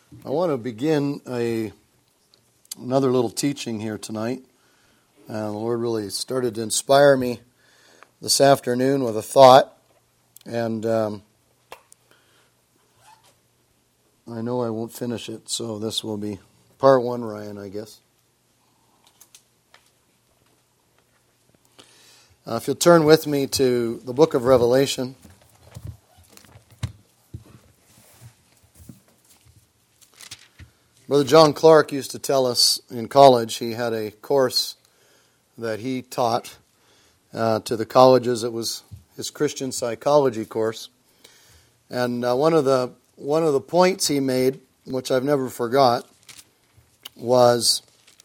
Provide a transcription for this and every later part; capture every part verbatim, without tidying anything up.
I want to begin a another little teaching here tonight. Uh, the Lord really started to inspire me this afternoon with a thought, and um, I know I won't finish it, so this will be part one, Ryan, I guess. Uh, if you'll turn with me to the book of Revelation. Brother John Clark used to tell us in college, he had a course that he taught uh, to the colleges. It was his Christian psychology course. And uh, one of the one of the points he made, which I've never forgot, was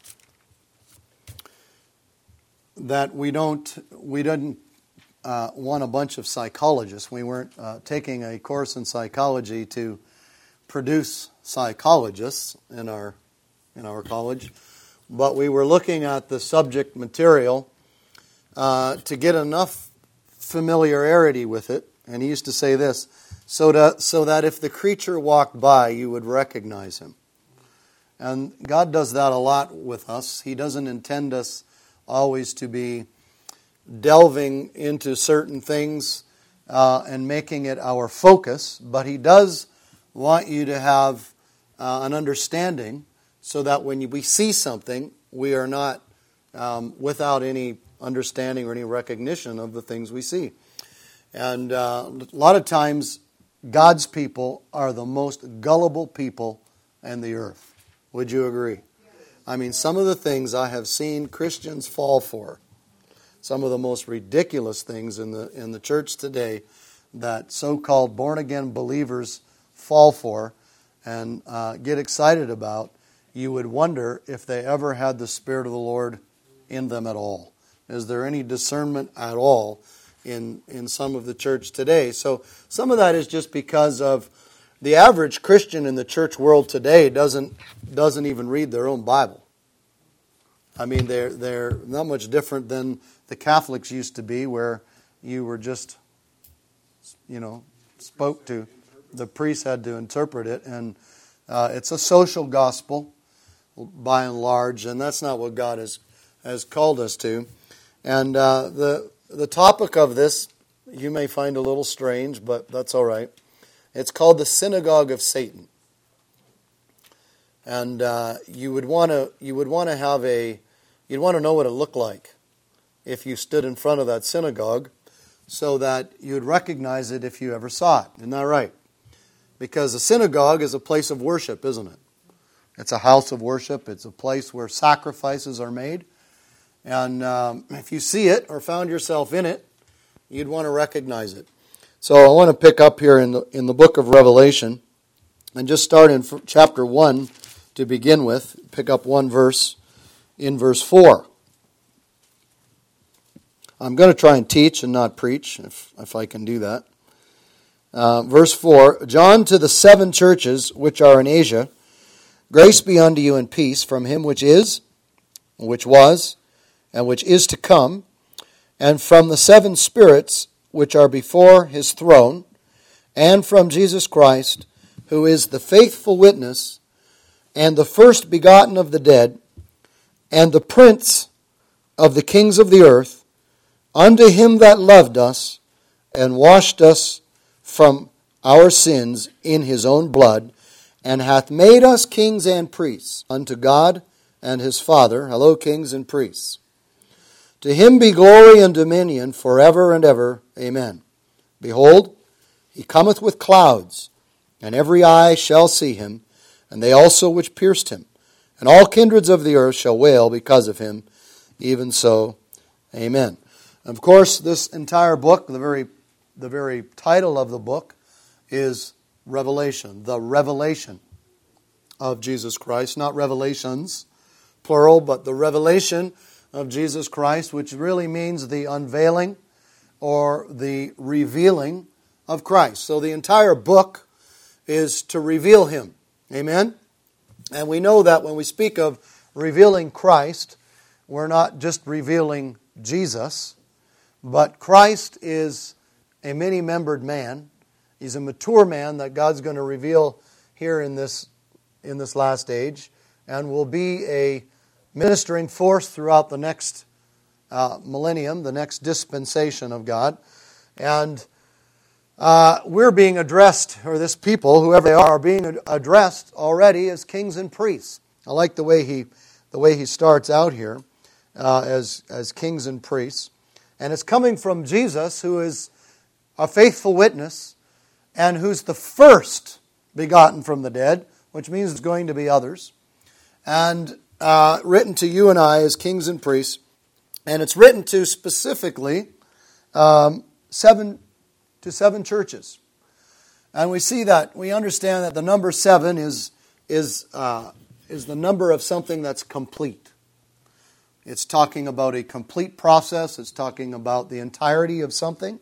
that we don't we didn't uh, want a bunch of psychologists. We weren't uh, taking a course in psychology to produce psychologists in our in our college, but we were looking at the subject material uh, to get enough familiarity with it. And he used to say this, so that so that if the creature walked by, you would recognize him. And God does that a lot with us. He doesn't intend us always to be delving into certain things uh, and making it our focus, but He does want you to have uh, an understanding so that when we see something, we are not um, without any understanding or any recognition of the things we see. And uh, a lot of times, God's people are the most gullible people in the earth. Would you agree? I mean, some of the things I have seen Christians fall for, some of the most ridiculous things in the in the church today that so-called born-again believers fall for and uh, get excited about, you would wonder if they ever had the Spirit of the Lord in them at all. Is there any discernment at all in, in some of the church today? So some of that is just because of the average Christian in the church world today doesn't doesn't even read their own Bible. I mean, they're they're not much different than the Catholics used to be, where you were just, you know, spoke to. The priest had to interpret it, and uh, it's a social gospel by and large, and that's not what God has has called us to. And uh, the the topic of this you may find a little strange, but that's all right. It's called the synagogue of Satan, and uh, you would want to you would want to have a you'd want to know what it looked like if you stood in front of that synagogue, so that you'd recognize it if you ever saw it. Isn't that right? Because a synagogue is a place of worship, isn't it? It's a house of worship. It's a place where sacrifices are made. And um, if you see it or found yourself in it, you'd want to recognize it. So I want to pick up here in the, in the book of Revelation and just start in chapter one to begin with. Pick up one verse in verse four. I'm going to try and teach and not preach, if, if I can do that. Uh, verse four, John, to the seven churches which are in Asia, grace be unto you and peace from him which is, which was, and which is to come, and from the seven spirits which are before his throne, and from Jesus Christ, who is the faithful witness, and the first begotten of the dead, and the prince of the kings of the earth, unto him that loved us, and washed us from our sins in his own blood, and hath made us kings and priests unto God and his Father. Hello, kings and priests. To him be glory and dominion forever and ever. Amen. Behold, he cometh with clouds, and every eye shall see him, and they also which pierced him. And all kindreds of the earth shall wail because of him. Even so, amen. Of course, this entire book, the very The very title of the book is Revelation, the revelation of Jesus Christ. Not revelations, plural, but the revelation of Jesus Christ, which really means the unveiling or the revealing of Christ. So the entire book is to reveal Him. Amen? And we know that when we speak of revealing Christ, we're not just revealing Jesus, but Christ is a many-membered man. He's a mature man that God's going to reveal here in this in this last age and will be a ministering force throughout the next uh, millennium, the next dispensation of God. And uh, we're being addressed, or this people, whoever they are, are being addressed already as kings and priests. I like the way he, the way he starts out here uh, as, as kings and priests. And it's coming from Jesus, who is a faithful witness and who's the first begotten from the dead, which means there's going to be others. And uh, written to you and I as kings and priests. And it's written to specifically um, seven to seven churches. And we see that, we understand that the number seven is, is, uh, is the number of something that's complete. It's talking about a complete process. It's talking about the entirety of something.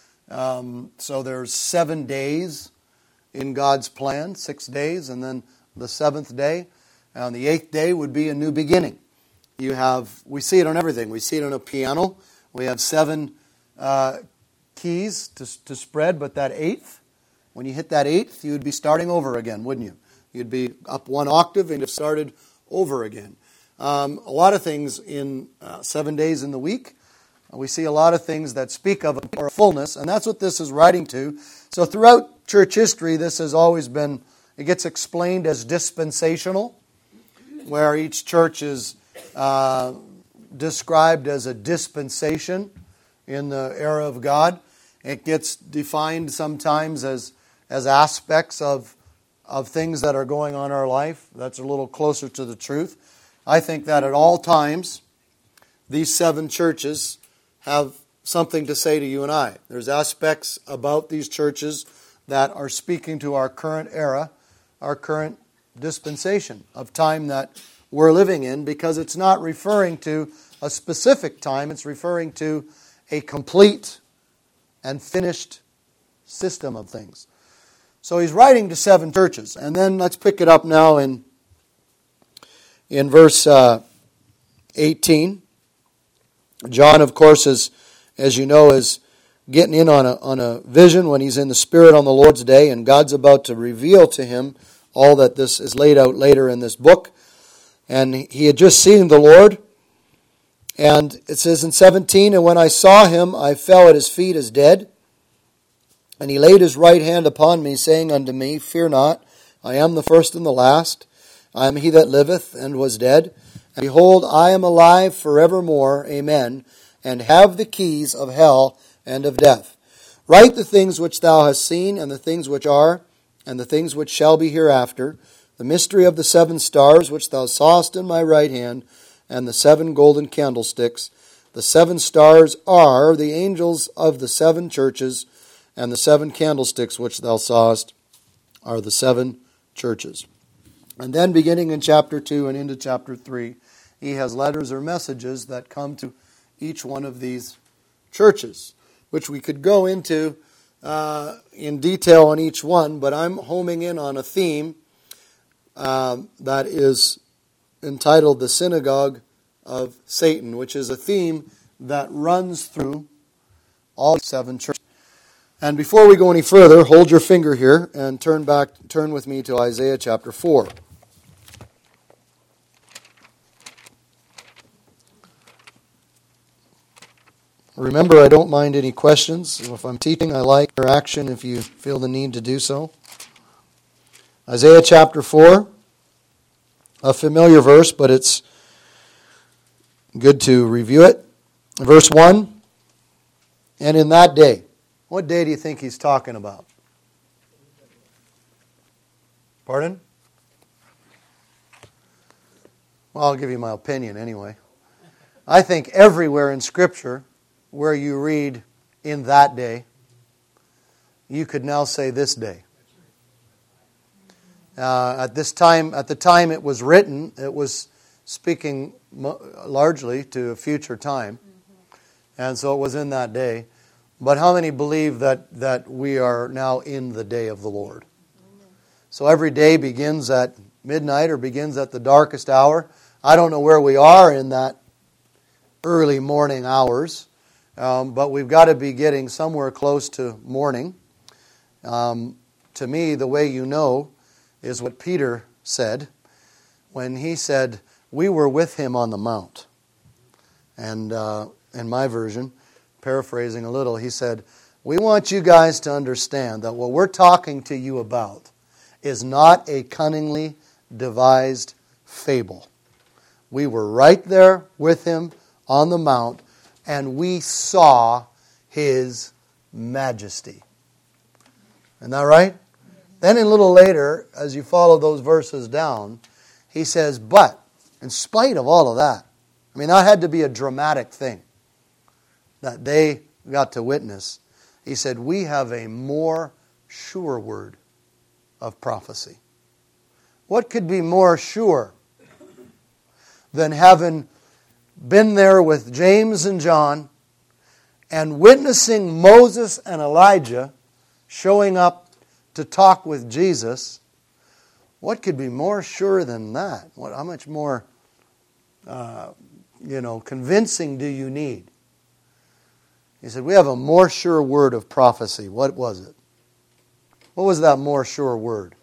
Um, so there's seven days in God's plan, six days, and then the seventh day. And the eighth day would be a new beginning. You have, we see it on everything. We see it on a piano. We have seven uh, keys to, to spread, but that eighth, when you hit that eighth, you would be starting over again, wouldn't you? You'd be up one octave and have started over again. Um, a lot of things in uh, seven days in the week. We see a lot of things that speak of a fullness, and that's what this is writing to. So throughout church history, this has always been, it gets explained as dispensational, where each church is uh, described as a dispensation in the era of God. It gets defined sometimes as, as aspects of, of things that are going on in our life. That's a little closer to the truth. I think that at all times, these seven churches have something to say to you and I. There's aspects about these churches that are speaking to our current era, our current dispensation of time that we're living in, because it's not referring to a specific time, it's referring to a complete and finished system of things. So he's writing to seven churches. And then let's pick it up now in, in verse uh, eighteen. John, of course, is, as you know, is getting in on a, on a vision when he's in the Spirit on the Lord's day, and God's about to reveal to him all that this is laid out later in this book. And he had just seen the Lord, and it says in seventeen, and when I saw him, I fell at his feet as dead. And he laid his right hand upon me, saying unto me, Fear not, I am the first and the last. I am he that liveth and was dead. And behold, I am alive forevermore, amen, and have the keys of hell and of death. Write the things which thou hast seen, and the things which are, and the things which shall be hereafter, the mystery of the seven stars which thou sawest in my right hand, and the seven golden candlesticks. The seven stars are the angels of the seven churches, and the seven candlesticks which thou sawest are the seven churches. And then beginning in chapter two and into chapter three, he has letters or messages that come to each one of these churches, which we could go into uh, in detail on each one, but I'm homing in on a theme uh, that is entitled The Synagogue of Satan, which is a theme that runs through all seven churches. And before we go any further, hold your finger here and turn back, turn with me to Isaiah chapter four. Remember, I don't mind any questions. If I'm teaching, I like interaction if you feel the need to do so. Isaiah chapter four, a familiar verse, but it's good to review it. Verse one, and in that day. What day do you think he's talking about? Pardon? Well, I'll give you my opinion anyway. I think everywhere in Scripture where you read in that day, you could now say this day. Uh, at this time, at the time it was written, it was speaking mo- largely to a future time, and so it was in that day. But how many believe that, that we are now in the day of the Lord? So every day begins at midnight or begins at the darkest hour. I don't know where we are in that early morning hours, um, but we've got to be getting somewhere close to morning. Um, to me, the way you know is what Peter said when he said, we were with him on the mount. And uh, in my version, paraphrasing a little, he said, we want you guys to understand that what we're talking to you about is not a cunningly devised fable. We were right there with him on the mount, and we saw his majesty. Isn't that right? Then a little later, as you follow those verses down, he says, but in spite of all of that, I mean, that had to be a dramatic thing that they got to witness. He said, we have a more sure word of prophecy. What could be more sure than having been there with James and John and witnessing Moses and Elijah showing up to talk with Jesus? What could be more sure than that? What, how much more, uh, you know, convincing do you need? He said, we have a more sure word of prophecy. What was it? What was that more sure word?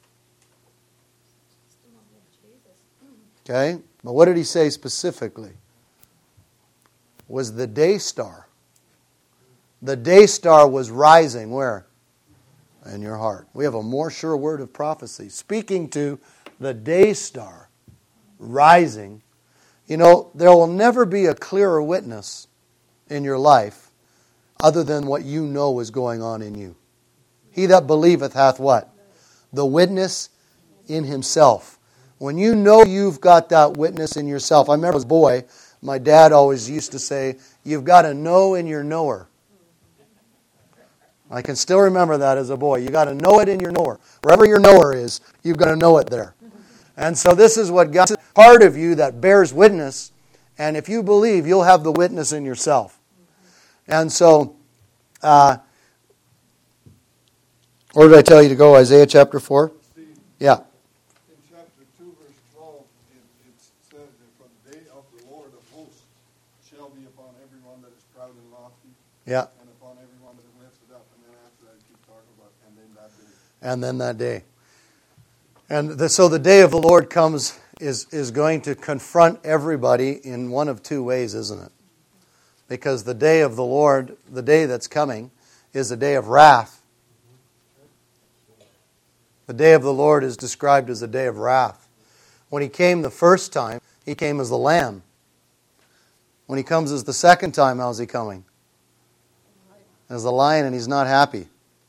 Okay, but what did he say specifically? Was the day star. The day star was rising where? In your heart. We have a more sure word of prophecy. Speaking to the day star rising. You know, there will never be a clearer witness in your life other than what you know is going on in you. He that believeth hath what? The witness in himself. When you know you've got that witness in yourself. I remember as a boy, my dad always used to say, you've got to know in your knower. I can still remember that as a boy. You've got to know it in your knower. Wherever your knower is, you've got to know it there. And so this is what God's part of you that bears witness. And if you believe, you'll have the witness in yourself. And so, uh, where did I tell you to go? Isaiah chapter four? Steve, yeah. In chapter two, verse twelve, it, it says that for the day of the Lord of hosts shall be upon everyone that is proud and lofty, Yeah. and upon everyone that is lifted up. And then after that, it keeps talking about, and then that day. And then that day. And the, so the day of the Lord comes, is, is going to confront everybody in one of two ways, isn't it? Because the day of the Lord, the day that's coming, is a day of wrath. The day of the Lord is described as a day of wrath. When He came the first time, He came as the Lamb. When He comes as the second time, how's He coming? As the lion, and He's not happy.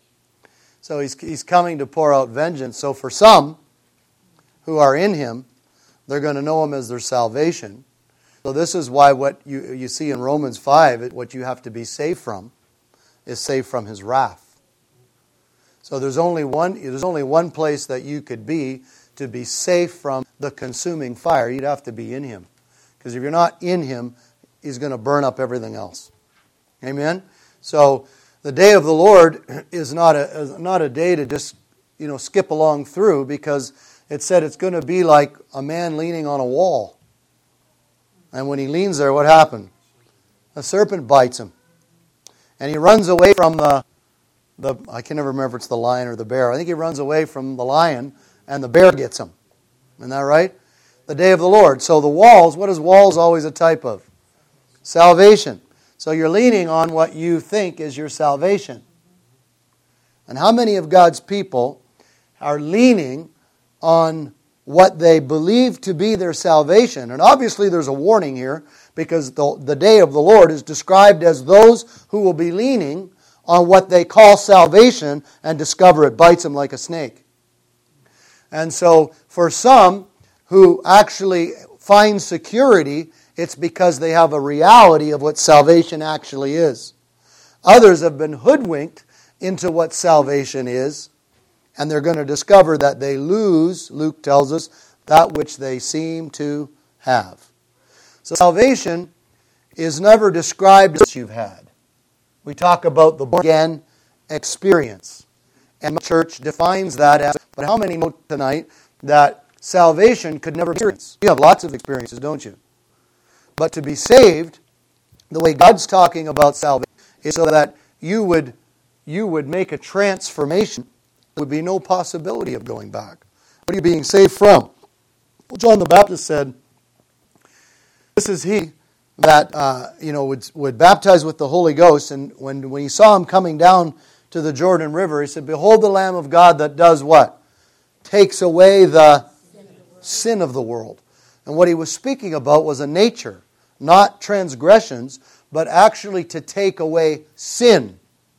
So He's, he's coming to pour out vengeance. So for some who are in Him, they're going to know Him as their salvation. So this is why what you, you see in Romans five, what you have to be saved from, is saved from His wrath. So there's only one there's only one place that you could be to be safe from the consuming fire. You'd have to be in Him. Because if you're not in Him, He's going to burn up everything else. Amen? So the day of the Lord is not a is not a day to just, you know, skip along through, because it said it's going to be like a man leaning on a wall. And when he leans there, what happened? A serpent bites him. And he runs away from the, the, I can never remember if it's the lion or the bear. I think he runs away from the lion, and the bear gets him. Isn't that right? The day of the Lord. So the walls, what is walls always a type of? Salvation. So you're leaning on what you think is your salvation. And how many of God's people are leaning on what they believe to be their salvation? And obviously there's a warning here, because the, the day of the Lord is described as those who will be leaning on what they call salvation and discover it bites them like a snake. And so for some who actually find security, it's because they have a reality of what salvation actually is. Others have been hoodwinked into what salvation is, and they're going to discover that they lose, Luke tells us, that which they seem to have. So salvation is never described as you've had. We talk about the born-again experience. And the church defines that as, but how many know tonight that salvation could never be experienced? You have lots of experiences, don't you? But to be saved, the way God's talking about salvation, is so that you would, you would make a transformation. There would be no possibility of going back. What are you being saved from? John the Baptist said, this is he that uh, you know would, would baptize with the Holy Ghost. And when, when he saw him coming down to the Jordan River, he said, behold the Lamb of God that does what? Takes away the sin of the world. And what he was speaking about was a nature, not transgressions, but actually to take away sin.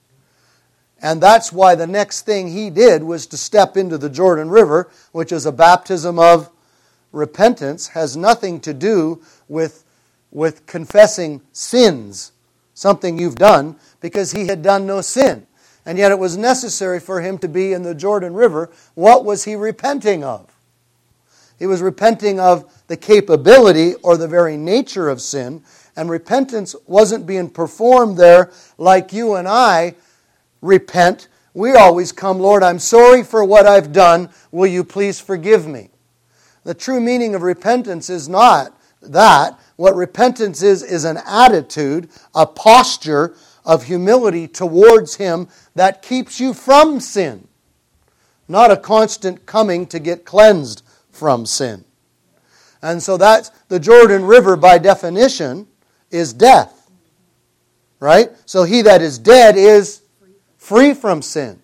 And that's why the next thing he did was to step into the Jordan River, which is a baptism of repentance, has nothing to do with, with confessing sins, something you've done, because he had done no sin. And yet it was necessary for him to be in the Jordan River. What was he repenting of? He was repenting of the capability or the very nature of sin. And repentance wasn't being performed there like you and I repent. We always come, Lord, I'm sorry for what I've done. Will you please forgive me? The true meaning of repentance is not that. What repentance is, is an attitude, a posture of humility towards Him that keeps you from sin. Not a constant coming to get cleansed from sin. And so that's the Jordan River by definition is death. Right? So he that is dead is free from sin.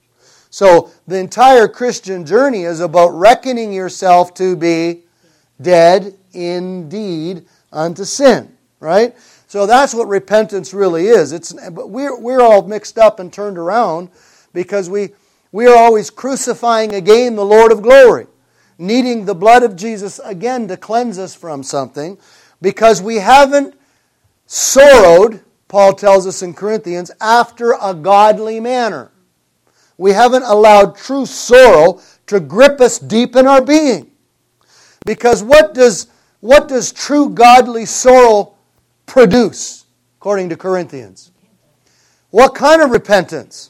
So the entire Christian journey is about reckoning yourself to be dead indeed unto sin. Right? So that's what repentance really is. It's but we're we're all mixed up and turned around because we we are always crucifying again the Lord of glory, needing the blood of Jesus again to cleanse us from something, because we haven't sorrowed, Paul tells us in Corinthians, after a godly manner. We haven't allowed true sorrow to grip us deep in our being. Because what does what does true godly sorrow produce, according to Corinthians? What kind of repentance?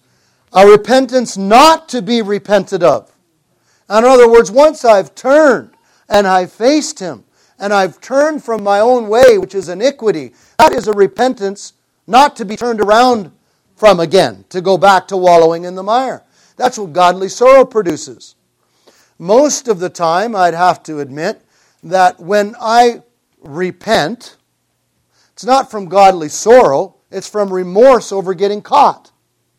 A repentance not to be repented of. In other words, once I've turned and I've faced Him and I've turned from my own way, which is iniquity, that is a repentance not to be turned around from again, to go back to wallowing in the mire. That's what godly sorrow produces. Most of the time, I'd have to admit that when I repent, it's not from godly sorrow, it's from remorse over getting caught.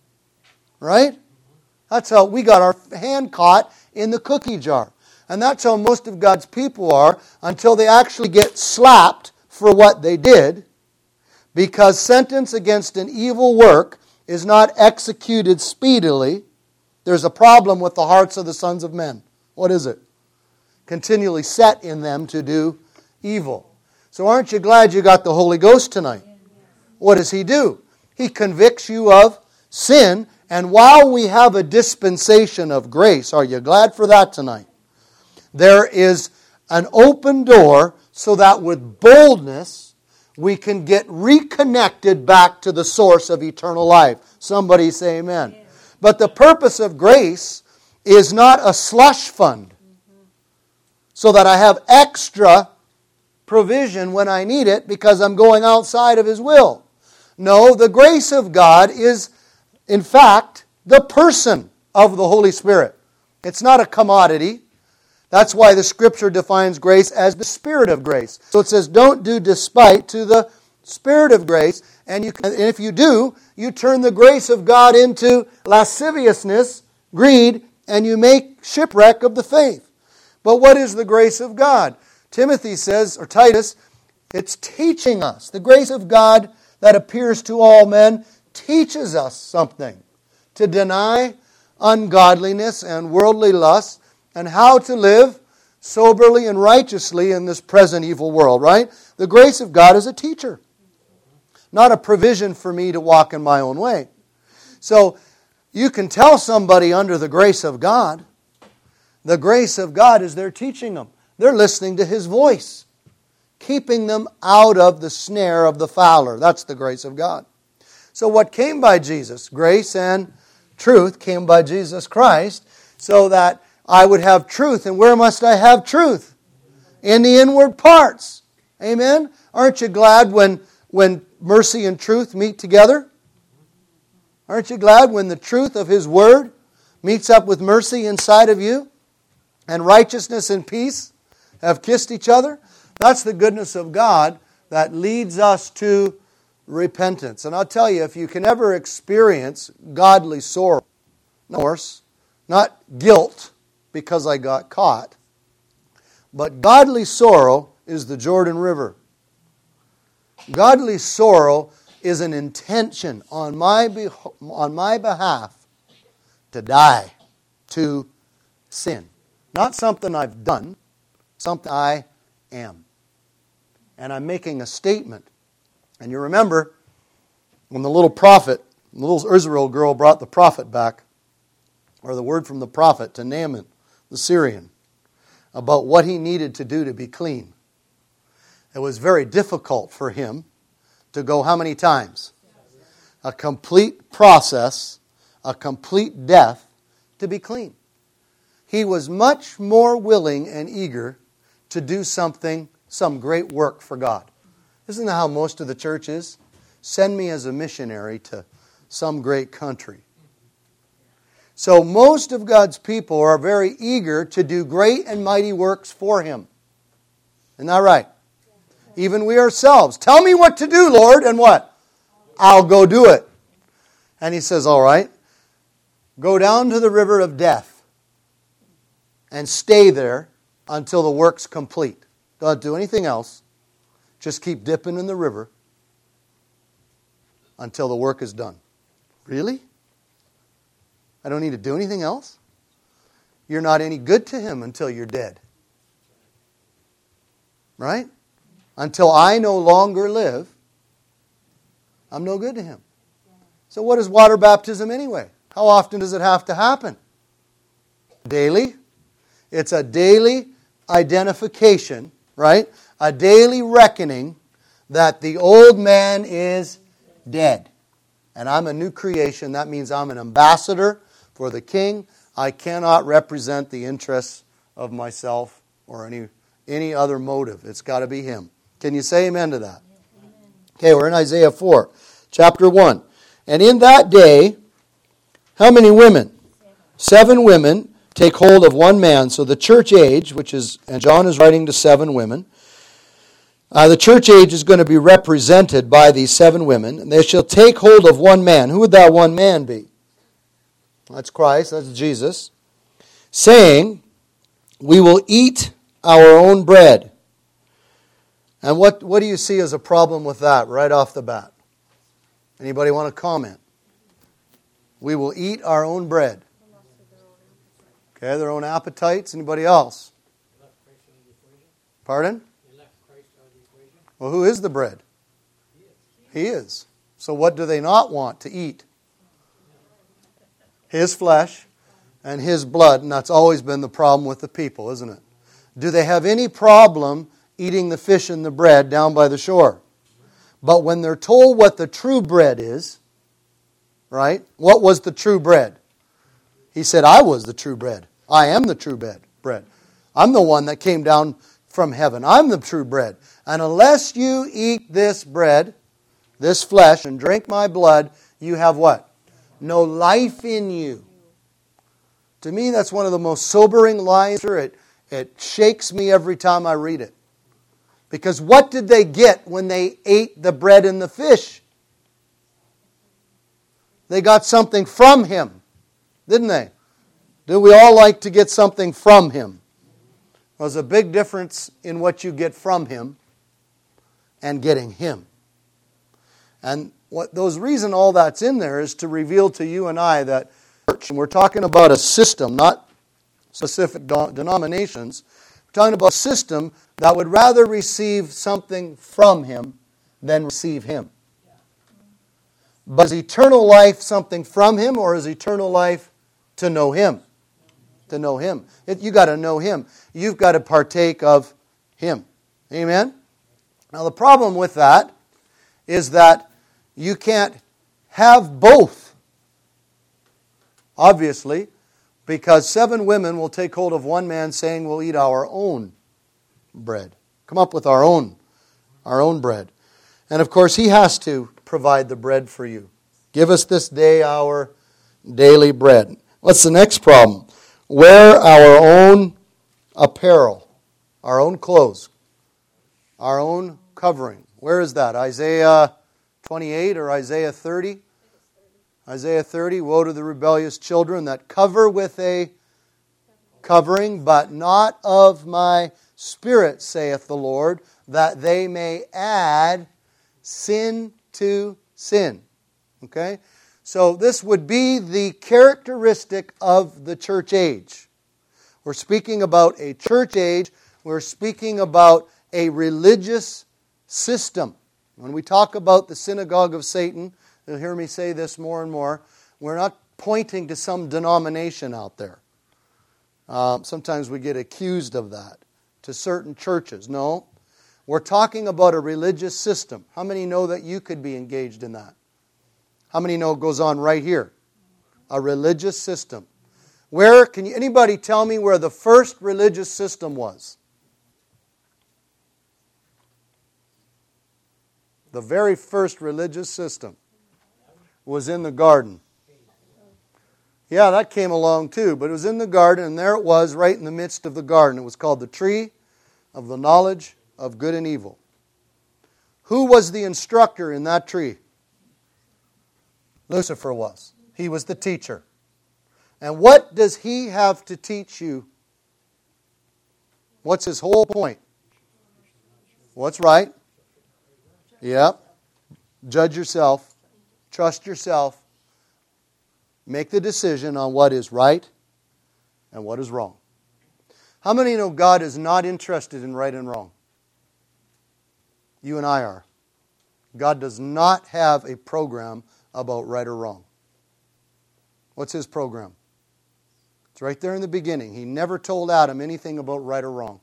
Right? That's how we got our hand caught in the cookie jar. And that's how most of God's people are until they actually get slapped for what they did, because sentence against an evil work is not executed speedily. There's a problem with the hearts of the sons of men. What is it? Continually set in them to do evil. So aren't you glad you got the Holy Ghost tonight? What does He do? He convicts you of sin. And while we have a dispensation of grace, are you glad for that tonight? There is an open door so that with boldness we can get reconnected back to the source of eternal life. Somebody say amen. Amen. But the purpose of grace is not a slush fund so that I have extra provision when I need it because I'm going outside of His will. No, the grace of God is, in fact, the person of the Holy Spirit. It's not a commodity. That's why the Scripture defines grace as the Spirit of grace. So it says, don't do despite to the Spirit of grace. And, you can, and if you do, you turn the grace of God into lasciviousness, greed, and you make shipwreck of the faith. But what is the grace of God? Timothy says, or Titus, it's teaching us. The grace of God that appears to all men teaches us something. To deny ungodliness and worldly lust, and how to live soberly and righteously in this present evil world, right? The grace of God is a teacher, not a provision for me to walk in my own way. So you can tell somebody under the grace of God, the grace of God is they're teaching them. They're listening to His voice, keeping them out of the snare of the fowler. That's the grace of God. So what came by Jesus, grace and truth, came by Jesus Christ, so that I would have truth. And where must I have truth? In the inward parts. Amen? Aren't you glad when, when mercy and truth meet together? Aren't you glad when the truth of His Word meets up with mercy inside of you? And righteousness and peace? have kissed each other. That's the goodness of God that leads us to repentance. And I'll tell you, if you can ever experience godly sorrow, not remorse, not guilt because I got caught, but godly sorrow is the Jordan River. Godly sorrow is an intention on my be- on my behalf to die to sin. Not something I've done, something I am. And I'm making a statement. And you remember when the little prophet, the little Israel girl brought the prophet back, or the word from the prophet to Naaman, the Syrian, about what he needed to do to be clean. It was very difficult for him to go how many times? A complete process, a complete death to be clean. He was much more willing and eager to do something, some great work for God. Isn't that how most of the church is? Send me as a missionary to some great country. So most of God's people are very eager to do great and mighty works for Him. Isn't that right? Even we ourselves. Tell me what to do, Lord, and what? I'll go do it. And He says, all right, go down to the river of death and stay there until the work's complete. Don't do anything else. Just keep dipping in the river until the work is done. Really? I don't need to do anything else? You're not any good to Him until you're dead. Right? Until I no longer live, I'm no good to Him. So what is water baptism anyway? How often does it have to happen? Daily. It's a daily identification, right? A daily reckoning that the old man is dead. And I'm a new creation. That means I'm an ambassador for the King. I cannot represent the interests of myself or any, any other motive. It's got to be Him. Can you say amen to that? Amen. Okay, we're in Isaiah four, chapter one. And in that day, how many women? Seven, seven women take hold of one man. So the church age, which is, and John is writing to seven women, uh, the church age is going to be represented by these seven women, and they shall take hold of one man. Who would that one man be? That's Christ, that's Jesus, saying, we will eat our own bread. And what, what do you see as a problem with that right off the bat? Anybody want to comment? We will eat our own bread. Okay, their own appetites. Anybody else? Pardon? Well, who is the bread? He is. So what do they not want to eat? His flesh and His blood, and that's always been the problem with the people, isn't it? Do they have any problem eating the fish and the bread down by the shore? But when they're told what the true bread is, right? What was the true bread? He said, I was the true bread. I am the true bread. bread. I'm the one that came down from heaven. I'm the true bread. And unless you eat this bread, this flesh, and drink my blood, you have what? No life in you. To me, that's one of the most sobering lines. It, it shakes me every time I read it. Because what did they get when they ate the bread and the fish? They got something from Him, didn't they? Do we all like to get something from Him? There's a big difference in what you get from Him and getting Him. And what those reason all that's in there is to reveal to you and I that church, and we're talking about a system, not specific denominations. We're talking about a system that would rather receive something from Him than receive Him. But is eternal life something from Him, or is eternal life to know Him? To know Him. It, you got to know Him. You've got to partake of Him. Amen? Now the problem with that is that you can't have both. Obviously, because seven women will take hold of one man saying we'll eat our own bread. Come up with our own, our own bread. And of course, He has to provide the bread for you. Give us this day our daily bread. What's the next problem? Wear our own apparel. Our own clothes. Our own covering. Where is that? Isaiah twenty-eight or Isaiah thirty? Isaiah thirty, woe to the rebellious children that cover with a covering, but not of my Spirit, saith the Lord, that they may add sin to sin. Okay? So this would be the characteristic of the church age. We're speaking about a church age. We're speaking about a religious system. When we talk about the synagogue of Satan, you'll hear me say this more and more, we're not pointing to some denomination out there. Uh, sometimes we get accused of that, to certain churches. No, we're talking about a religious system. How many know that you could be engaged in that? How many know it goes on right here? A religious system. Where, can you, anybody tell me where the first religious system was? The very first religious system was in the garden. Yeah, that came along too, but it was in the garden, and there it was right in the midst of the garden. It was called the tree of the knowledge of good and evil. Who was the instructor in that tree? Lucifer was. He was the teacher. And what does he have to teach you? What's his whole point? What's right? Yep. Judge yourself. Trust yourself. Make the decision on what is right and what is wrong. How many know God is not interested in right and wrong? You and I are. God does not have a program about right or wrong. What's His program? It's right there in the beginning. He never told Adam anything about right or wrong.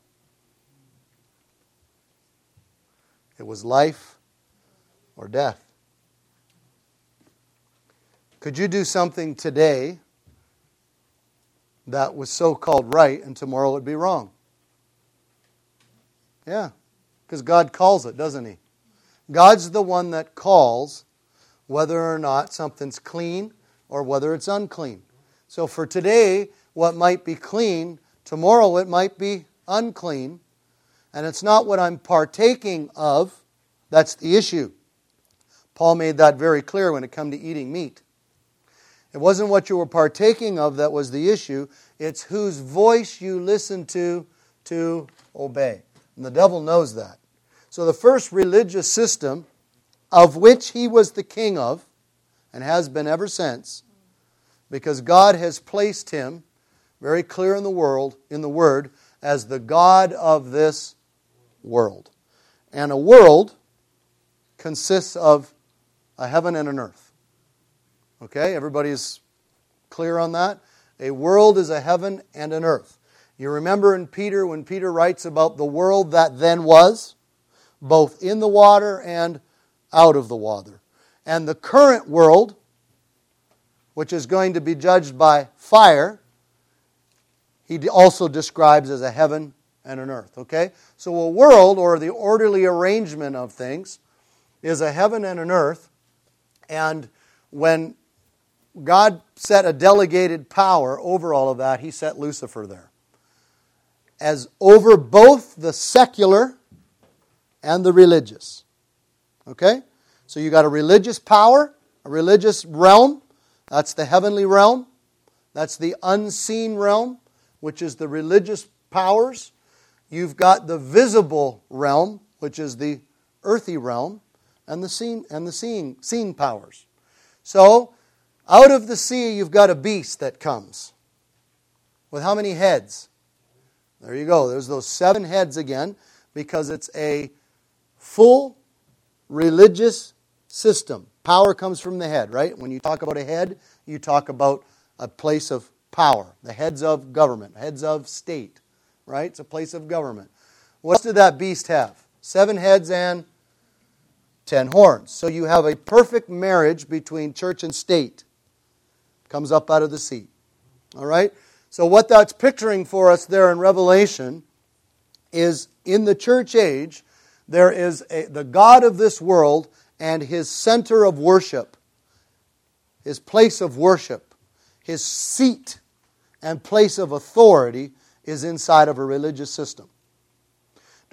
It was life or death. Could you do something today that was so-called right and tomorrow it would be wrong? Yeah, because God calls it, doesn't He? God's the one that calls whether or not something's clean or whether it's unclean. So for today, what might be clean, tomorrow it might be unclean. And it's not what I'm partaking of, that's the issue. Paul made that very clear when it came to eating meat. It wasn't what you were partaking of that was the issue. It's whose voice you listen to to obey. And the devil knows that. So the first religious system, of which he was the king of, and has been ever since, because God has placed him very clear in the world, in the Word, as the God of this world. And a world consists of a heaven and an earth. Okay, everybody's clear on that? A world is a heaven and an earth. You remember in Peter, when Peter writes about the world that then was, both in the water and out of the water. And the current world, which is going to be judged by fire, he also describes as a heaven and an earth. Okay? So a world, or the orderly arrangement of things, is a heaven and an earth. And when God set a delegated power over all of that, He set Lucifer there, as over both the secular and the religious. Okay? So you got a religious power, a religious realm. That's the heavenly realm. That's the unseen realm, which is the religious powers. You've got the visible realm, which is the earthy realm, and the seen and the seeing seen powers. So out of the sea, you've got a beast that comes. With how many heads? There you go. There's those seven heads again, because it's a full religious system. Power comes from the head, right? When you talk about a head, you talk about a place of power. The heads of government, heads of state, right? It's a place of government. What did that beast have? Seven heads and ten horns. So you have a perfect marriage between church and state. Comes up out of the sea. All right? So what that's picturing for us there in Revelation is in the church age, there is a, the God of this world, and His center of worship, His place of worship, His seat and place of authority is inside of a religious system.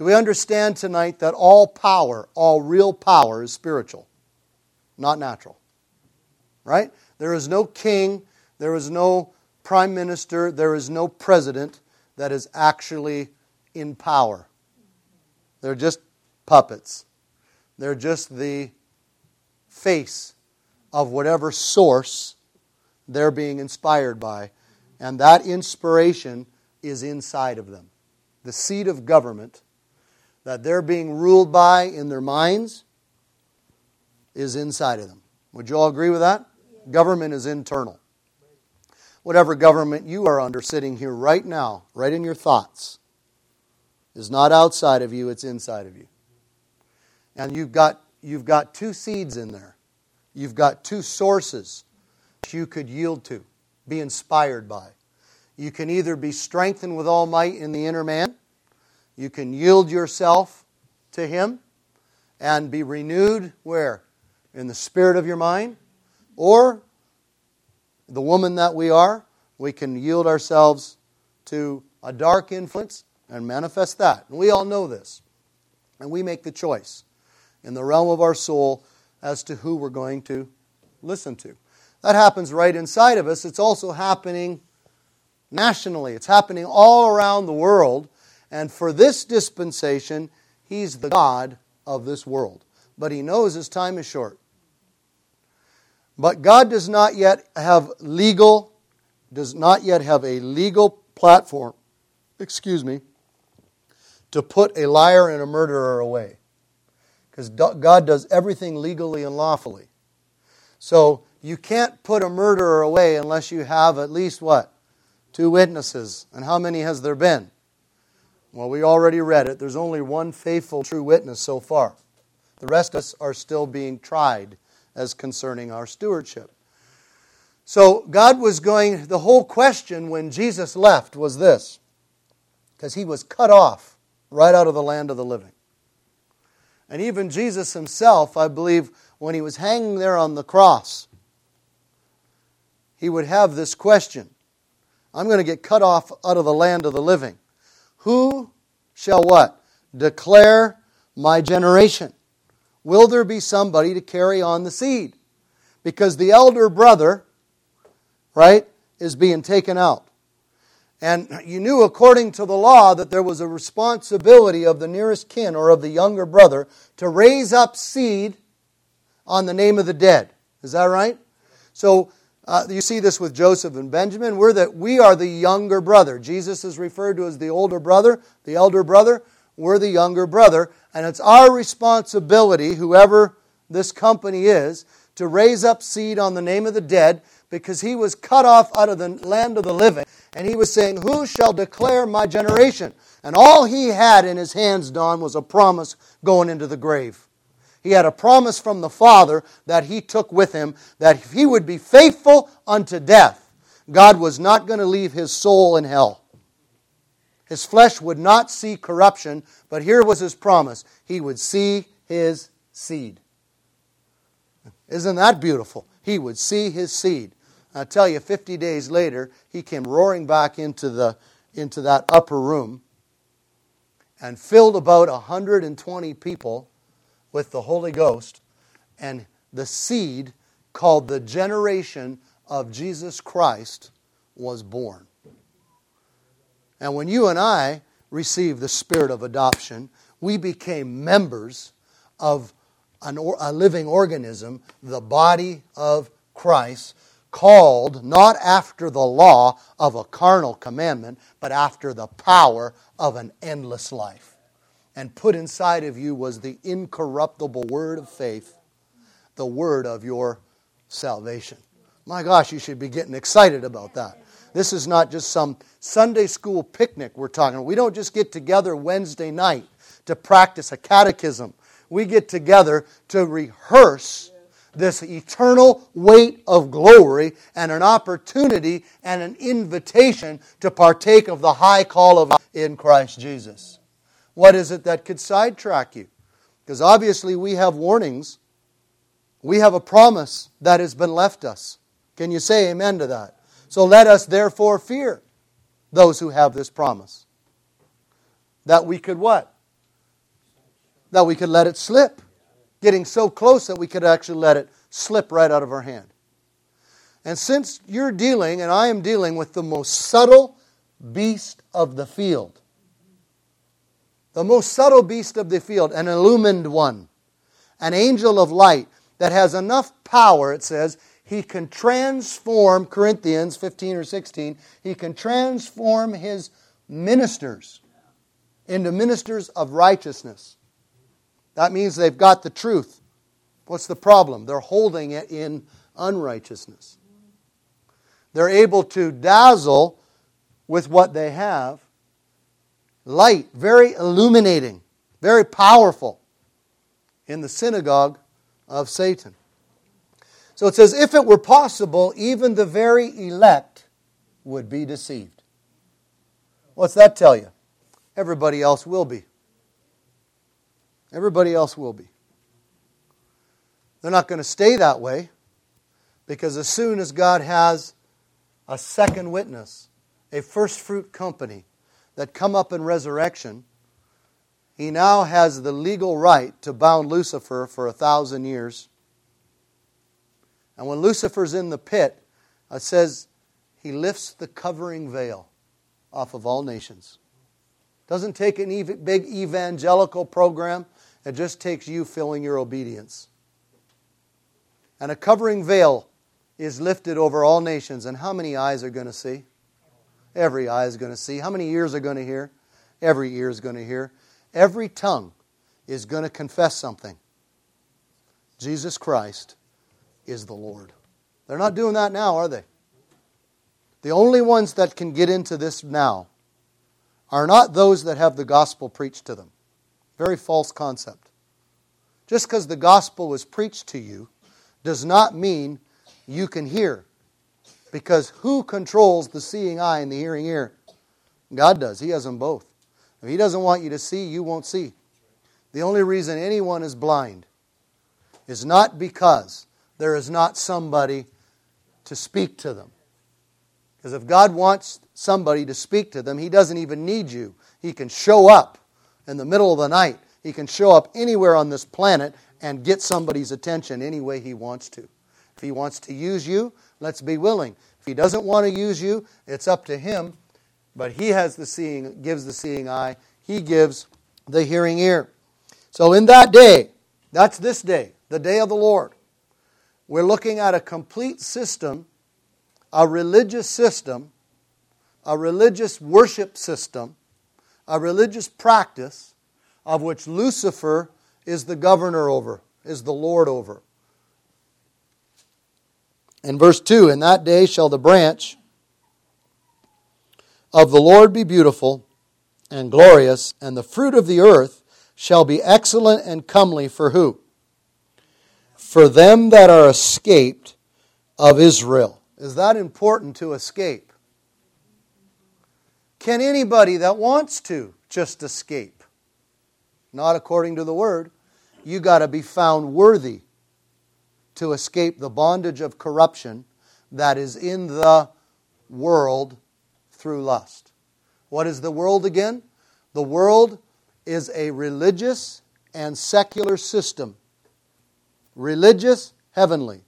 Do we understand tonight that all power, all real power is spiritual, not natural? Right? There is no king, there is no prime minister, there is no president that is actually in power. They're just puppets. They're just the face of whatever source they're being inspired by. And that inspiration is inside of them. The seat of government that they're being ruled by in their minds is inside of them. Would you all agree with that? Government is internal. Whatever government you are under sitting here right now, right in your thoughts, is not outside of you, it's inside of you. And you've got, you've got two seeds in there. You've got two sources that you could yield to, be inspired by. You can either be strengthened with all might in the inner man, you can yield yourself to Him and be renewed where? In the spirit of your mind. Or, the woman that we are, we can yield ourselves to a dark influence and manifest that. And we all know this. And we make the choice in the realm of our soul as to who we're going to listen to. That happens right inside of us. It's also happening nationally. It's happening all around the world. And for this dispensation, He's the God of this world. But He knows His time is short. But God does not yet have legal, does not yet have a legal platform, excuse me, to put a liar and a murderer away. Because God does everything legally and lawfully. So you can't put a murderer away unless you have at least what? Two witnesses. And how many has there been? Well, we already read it. There's only one faithful, true witness so far. The rest of us are still being tried as concerning our stewardship. So God was going, the whole question when Jesus left was this. Because He was cut off right out of the land of the living. And even Jesus Himself, I believe, when He was hanging there on the cross, He would have this question. I'm going to get cut off out of the land of the living. Who shall what? Declare my generation. Will there be somebody to carry on the seed? Because the elder brother, right, is being taken out. And you knew according to the law that there was a responsibility of the nearest kin or of the younger brother to raise up seed on the name of the dead. Is that right? So uh, you see this with Joseph and Benjamin. We're the, we are the younger brother. Jesus is referred to as the older brother, the elder brother. We're the younger brother. And it's our responsibility, whoever this company is, to raise up seed on the name of the dead, because he was cut off out of the land of the living. And he was saying, who shall declare my generation? And all he had in his hands, Don, was a promise going into the grave. He had a promise from the Father that he took with him, that if he would be faithful unto death, God was not going to leave his soul in hell. His flesh would not see corruption, but here was his promise. He would see his seed. Isn't that beautiful? He would see his seed. I tell you, fifty days later, he came roaring back into the into that upper room and filled about one hundred twenty people with the Holy Ghost, and the seed called the generation of Jesus Christ was born. And when you and I received the spirit of adoption, we became members of an or, a living organism, the body of Christ, called not after the law of a carnal commandment, but after the power of an endless life. And put inside of you was the incorruptible word of faith, the word of your salvation. My gosh, you should be getting excited about that. This is not just some Sunday school picnic we're talking about. We don't just get together Wednesday night to practice a catechism. We get together to rehearse this eternal weight of glory and an opportunity and an invitation to partake of the high call of God in Christ Jesus. What is it that could sidetrack you? Because obviously we have warnings. We have a promise that has been left us. Can you say amen to that? So let us therefore fear those who have this promise. That we could what? that we could let it slip. Getting so close that we could actually let it slip right out of our hand. And since you're dealing, and I am dealing with the most subtle beast of the field, the most subtle beast of the field, an illumined one, an angel of light that has enough power, it says, he can transform, Corinthians fifteen or sixteen, he can transform his ministers into ministers of righteousness. That means they've got the truth. What's the problem? They're holding it in unrighteousness. They're able to dazzle with what they have. Light, very illuminating, very powerful in the synagogue of Satan. So it says, if it were possible, even the very elect would be deceived. What's that tell you? Everybody else will be. Everybody else will be. They're not going to stay that way, because as soon as God has a second witness, a first fruit company that come up in resurrection, He now has the legal right to bound Lucifer for a thousand years. And when Lucifer's in the pit, it says he lifts the covering veil off of all nations. Doesn't take an ev- big evangelical program. It just takes you filling your obedience. And a covering veil is lifted over all nations. And how many eyes are going to see? Every eye is going to see. How many ears are going to hear? Every ear is going to hear. Every tongue is going to confess something. Jesus Christ is the Lord. They're not doing that now, are they? The only ones that can get into this now are not those that have the gospel preached to them. Very false concept. Just because the gospel was preached to you does not mean you can hear. Because who controls the seeing eye and the hearing ear? God does. He has them both. If He doesn't want you to see, you won't see. The only reason anyone is blind is not because there is not somebody to speak to them. Because if God wants somebody to speak to them, He doesn't even need you. He can show up in the middle of the night. He can show up anywhere on this planet and get somebody's attention any way He wants to. If He wants to use you, let's be willing. If He doesn't want to use you, it's up to Him. But He has the seeing, gives the seeing eye. He gives the hearing ear. So in that day, that's this day, the day of the Lord, we're looking at a complete system, a religious system, a religious worship system, a religious practice of which Lucifer is the governor over, is the Lord over. In verse two, in that day shall the branch of the Lord be beautiful and glorious, and the fruit of the earth shall be excellent and comely for who? For them that are escaped of Israel. Is that important to escape? Can anybody that wants to just escape? Not according to the Word. You got to be found worthy to escape the bondage of corruption that is in the world through lust. What is the world again? The world is a religious and secular system. Religious, heavenly.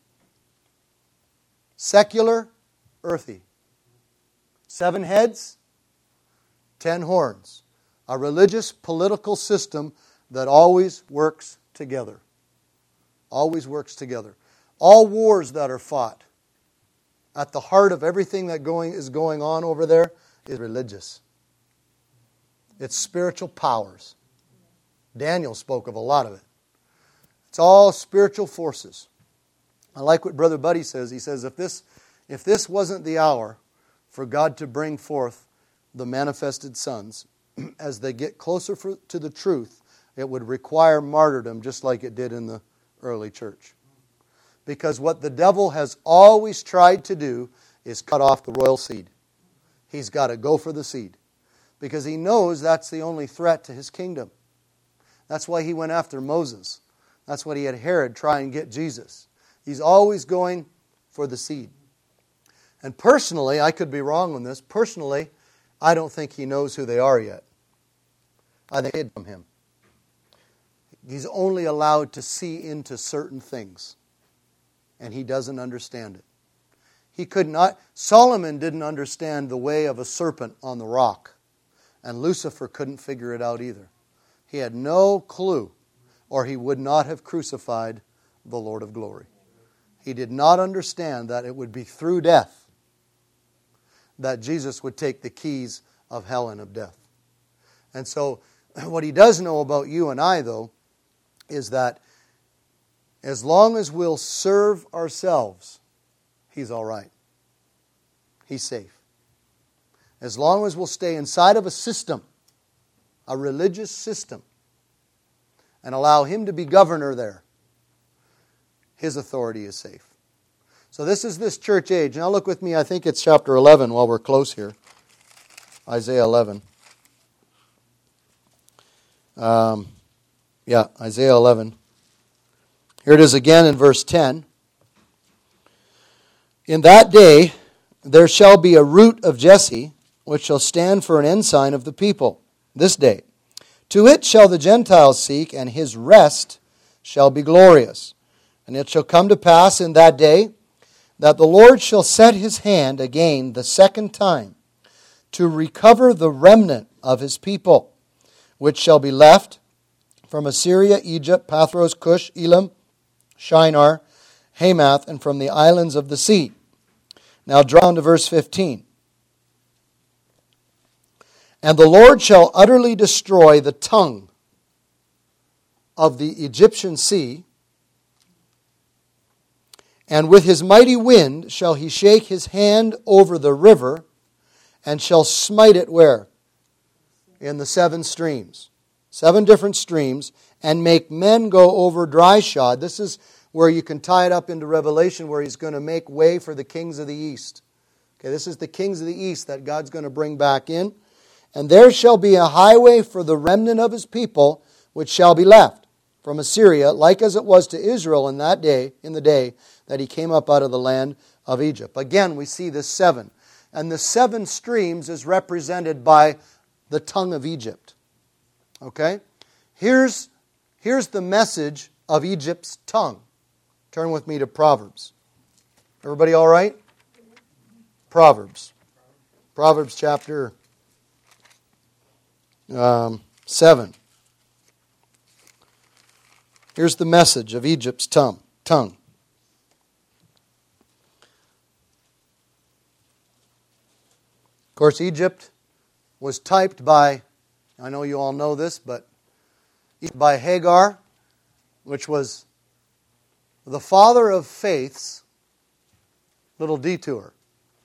Secular, earthy. Seven heads, ten horns. A religious political system that always works together. Always works together. All wars that are fought, at the heart of everything that going is going on over there is religious. It's spiritual powers. Daniel spoke of a lot of it. It's all spiritual forces. I like what Brother Buddy says. He says, if this, if this wasn't the hour for God to bring forth the manifested sons, as they get closer for, to the truth, it would require martyrdom just like it did in the early church. Because what the devil has always tried to do is cut off the royal seed. He's got to go for the seed. Because he knows that's the only threat to his kingdom. That's why he went after Moses. That's why he had Herod try and get Jesus. He's always going for the seed. And personally, I could be wrong on this, personally, I don't think he knows who they are yet. I think they hid from him. He's only allowed to see into certain things. And he doesn't understand it. He could not, Solomon didn't understand the way of a serpent on the rock. And Lucifer couldn't figure it out either. He had no clue, or he would not have crucified the Lord of glory. He did not understand that it would be through death that Jesus would take the keys of hell and of death. And so, what he does know about you and I, though, is that as long as we'll serve ourselves, he's all right. He's safe. As long as we'll stay inside of a system, a religious system, and allow him to be governor there, his authority is safe. So this is this church age. Now look with me, I think it's chapter eleven while we're close here. Isaiah eleven. Um, yeah, Isaiah eleven. Here it is again in verse ten. In that day there shall be a root of Jesse, which shall stand for an ensign of the people. This day. To it shall the Gentiles seek, and his rest shall be glorious. And it shall come to pass in that day that the Lord shall set his hand again the second time to recover the remnant of his people, which shall be left from Assyria, Egypt, Pathros, Cush, Elam, Shinar, Hamath, and from the islands of the sea. Now draw down to verse fifteen. And the Lord shall utterly destroy the tongue of the Egyptian sea, and with his mighty wind shall he shake his hand over the river, and shall smite it where? In the seven streams. Seven different streams, and make men go over dry shod. This is where you can tie it up into Revelation, where he's going to make way for the kings of the east. Okay, this is the kings of the east that God's going to bring back in. And there shall be a highway for the remnant of his people, which shall be left from Assyria, like as it was to Israel in that day, in the day that he came up out of the land of Egypt. Again, we see this seven. And the seven streams is represented by the tongue of Egypt. Okay? Here's, here's the message of Egypt's tongue. Turn with me to Proverbs. Everybody all right? Proverbs. Proverbs chapter um, seven. Here's the message of Egypt's tongue. tongue. Of course, Egypt was typed by, I know you all know this, but by Hagar, which was the father of faith's little detour.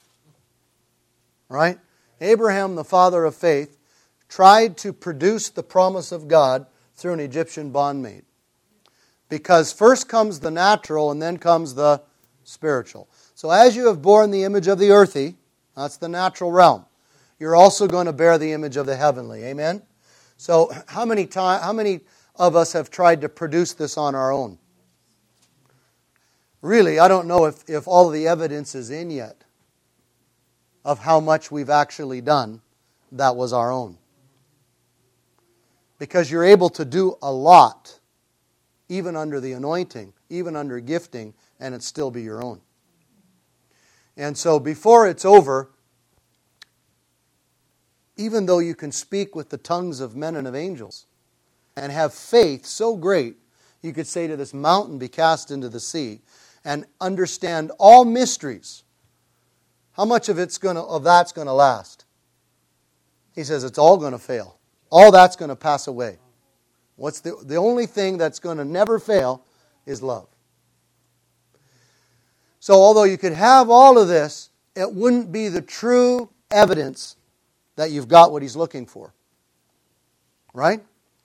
Right? Abraham, the father of faith, tried to produce the promise of God through an Egyptian bondmaid. Because first comes the natural and then comes the spiritual. So as you have borne the image of the earthy, that's the natural realm, you're also going to bear the image of the heavenly. Amen? So how many time, how many of us have tried to produce this on our own? Really, I don't know if, if all of the evidence is in yet of how much we've actually done that was our own. Because you're able to do a lot, even under the anointing, even under gifting, and it still be your own. And so before it's over, even though you can speak with the tongues of men and of angels, and have faith so great, you could say to this mountain, be cast into the sea, and understand all mysteries. How much of it's going to, of that's going to last? He says it's all going to fail. All that's going to pass away. What's the the only thing that's going to never fail is love. So although you could have all of this, it wouldn't be the true evidence that you've got what he's looking for. Right?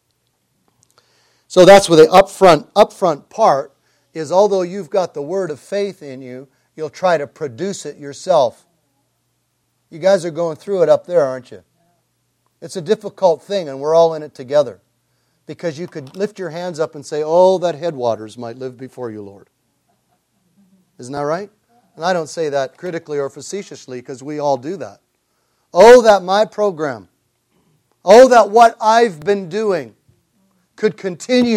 So that's where the upfront upfront part is, although you've got the word of faith in you, you'll try to produce it yourself. You guys are going through it up there, aren't you? It's a difficult thing, and we're all in it together. Because you could lift your hands up and say, oh, that headwaters might live before you, Lord. Isn't that right? And I don't say that critically or facetiously, because we all do that. Oh, that my program, oh, that what I've been doing could continue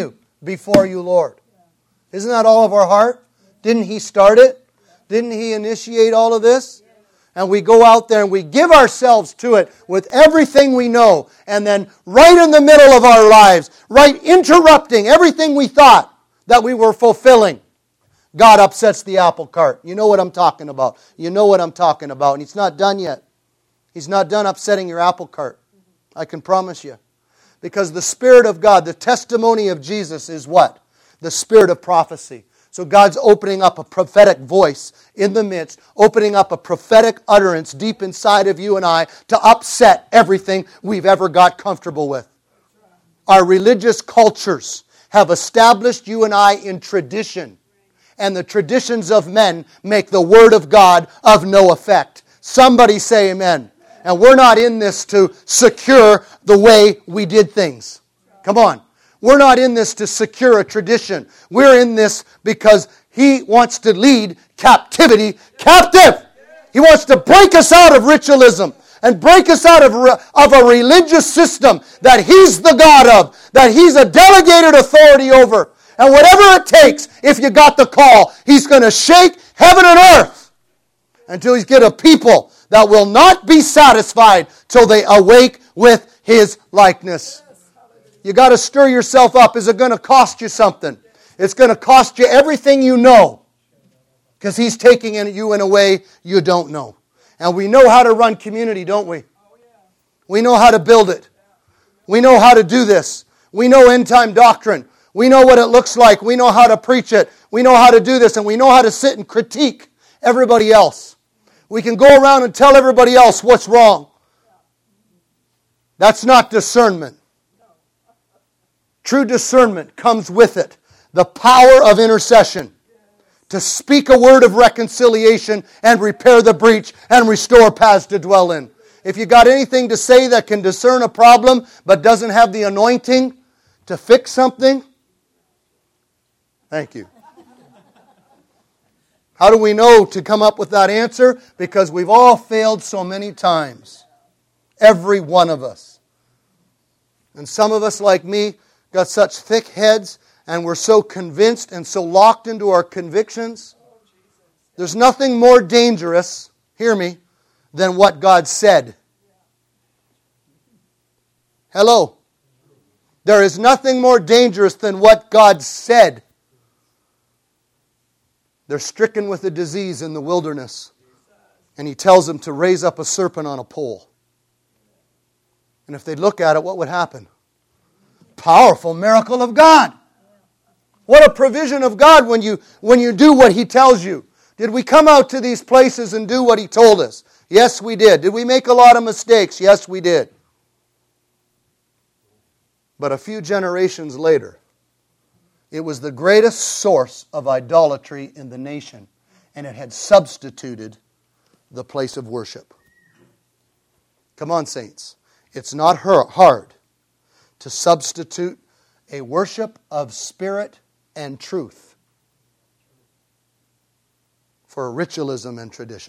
before you, Lord. Isn't that all of our heart? Didn't He start it? Didn't He initiate all of this? And we go out there and we give ourselves to it with everything we know. And then right in the middle of our lives, right interrupting everything we thought that we were fulfilling, God upsets the apple cart. You know what I'm talking about. You know what I'm talking about. And He's not done yet. He's not done upsetting your apple cart. I can promise you. Because the Spirit of God, the testimony of Jesus is what? The spirit of prophecy. So God's opening up a prophetic voice in the midst, opening up a prophetic utterance deep inside of you and I to upset everything we've ever got comfortable with. Our religious cultures have established you and I in tradition. And the traditions of men make the Word of God of no effect. Somebody say amen. And we're not in this to secure the way we did things. Come on. We're not in this to secure a tradition. We're in this because He wants to lead captivity captive. He wants to break us out of ritualism and break us out of, of a religious system that He's the God of, that He's a delegated authority over. And whatever it takes, if you got the call, He's going to shake heaven and earth until He's get a people that will not be satisfied till they awake with His likeness. You got to stir yourself up. Is it going to cost you something? It's going to cost you everything you know. Because He's taking you in a way you don't know. And we know how to run community, don't we? We know how to build it. We know how to do this. We know end time doctrine. We know what it looks like. We know how to preach it. We know how to do this. And we know how to sit and critique everybody else. We can go around and tell everybody else what's wrong. That's not discernment. True discernment comes with it. The power of intercession. To speak a word of reconciliation and repair the breach and restore paths to dwell in. If you got anything to say that can discern a problem but doesn't have the anointing to fix something, thank you. How do we know to come up with that answer? Because we've all failed so many times. Every one of us. And some of us, like me, got such thick heads and we're so convinced and so locked into our convictions. There's nothing more dangerous, hear me, than what God said. Hello. There is nothing more dangerous than what God said. They're stricken with a disease in the wilderness. And He tells them to raise up a serpent on a pole. And if they'd look at it, what would happen? Powerful miracle of God. What a provision of God when you, when you do what He tells you. Did we come out to these places and do what He told us? Yes, we did. Did we make a lot of mistakes? Yes, we did. But a few generations later, it was the greatest source of idolatry in the nation, and it had substituted the place of worship. Come on, saints. It's not hard to substitute a worship of spirit and truth for ritualism and tradition.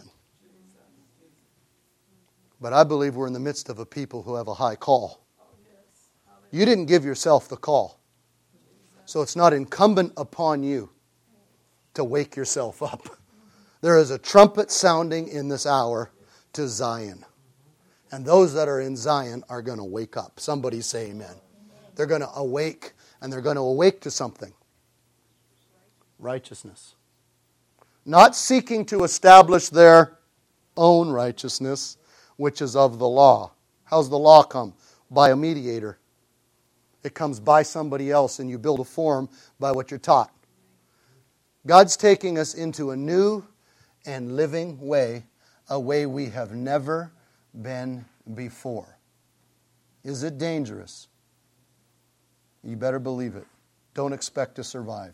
But I believe we're in the midst of a people who have a high call. You didn't give yourself the call. So it's not incumbent upon you to wake yourself up. There is a trumpet sounding in this hour to Zion. And those that are in Zion are going to wake up. Somebody say amen. They're going to awake, and they're going to awake to something. Righteousness. Not seeking to establish their own righteousness, which is of the law. How's the law come? By a mediator. It comes by somebody else, and you build a form by what you're taught. God's taking us into a new and living way, a way we have never been before. Is it dangerous? You better believe it. Don't expect to survive.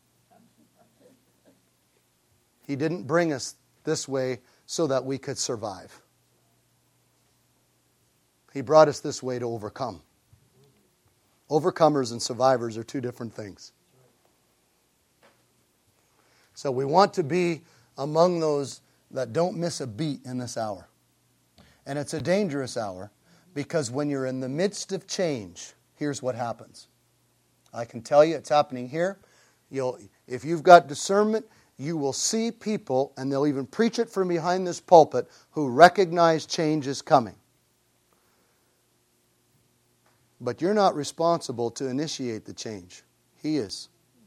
He didn't bring us this way so that we could survive. He brought us this way to overcome. Overcomers and survivors are two different things. So we want to be among those that don't miss a beat in this hour. And it's a dangerous hour because when you're in the midst of change, here's what happens. I can tell you it's happening here. You'll, if you've got discernment, you will see people, and they'll even preach it from behind this pulpit, who recognize change is coming. But you're not responsible to initiate the change. He is.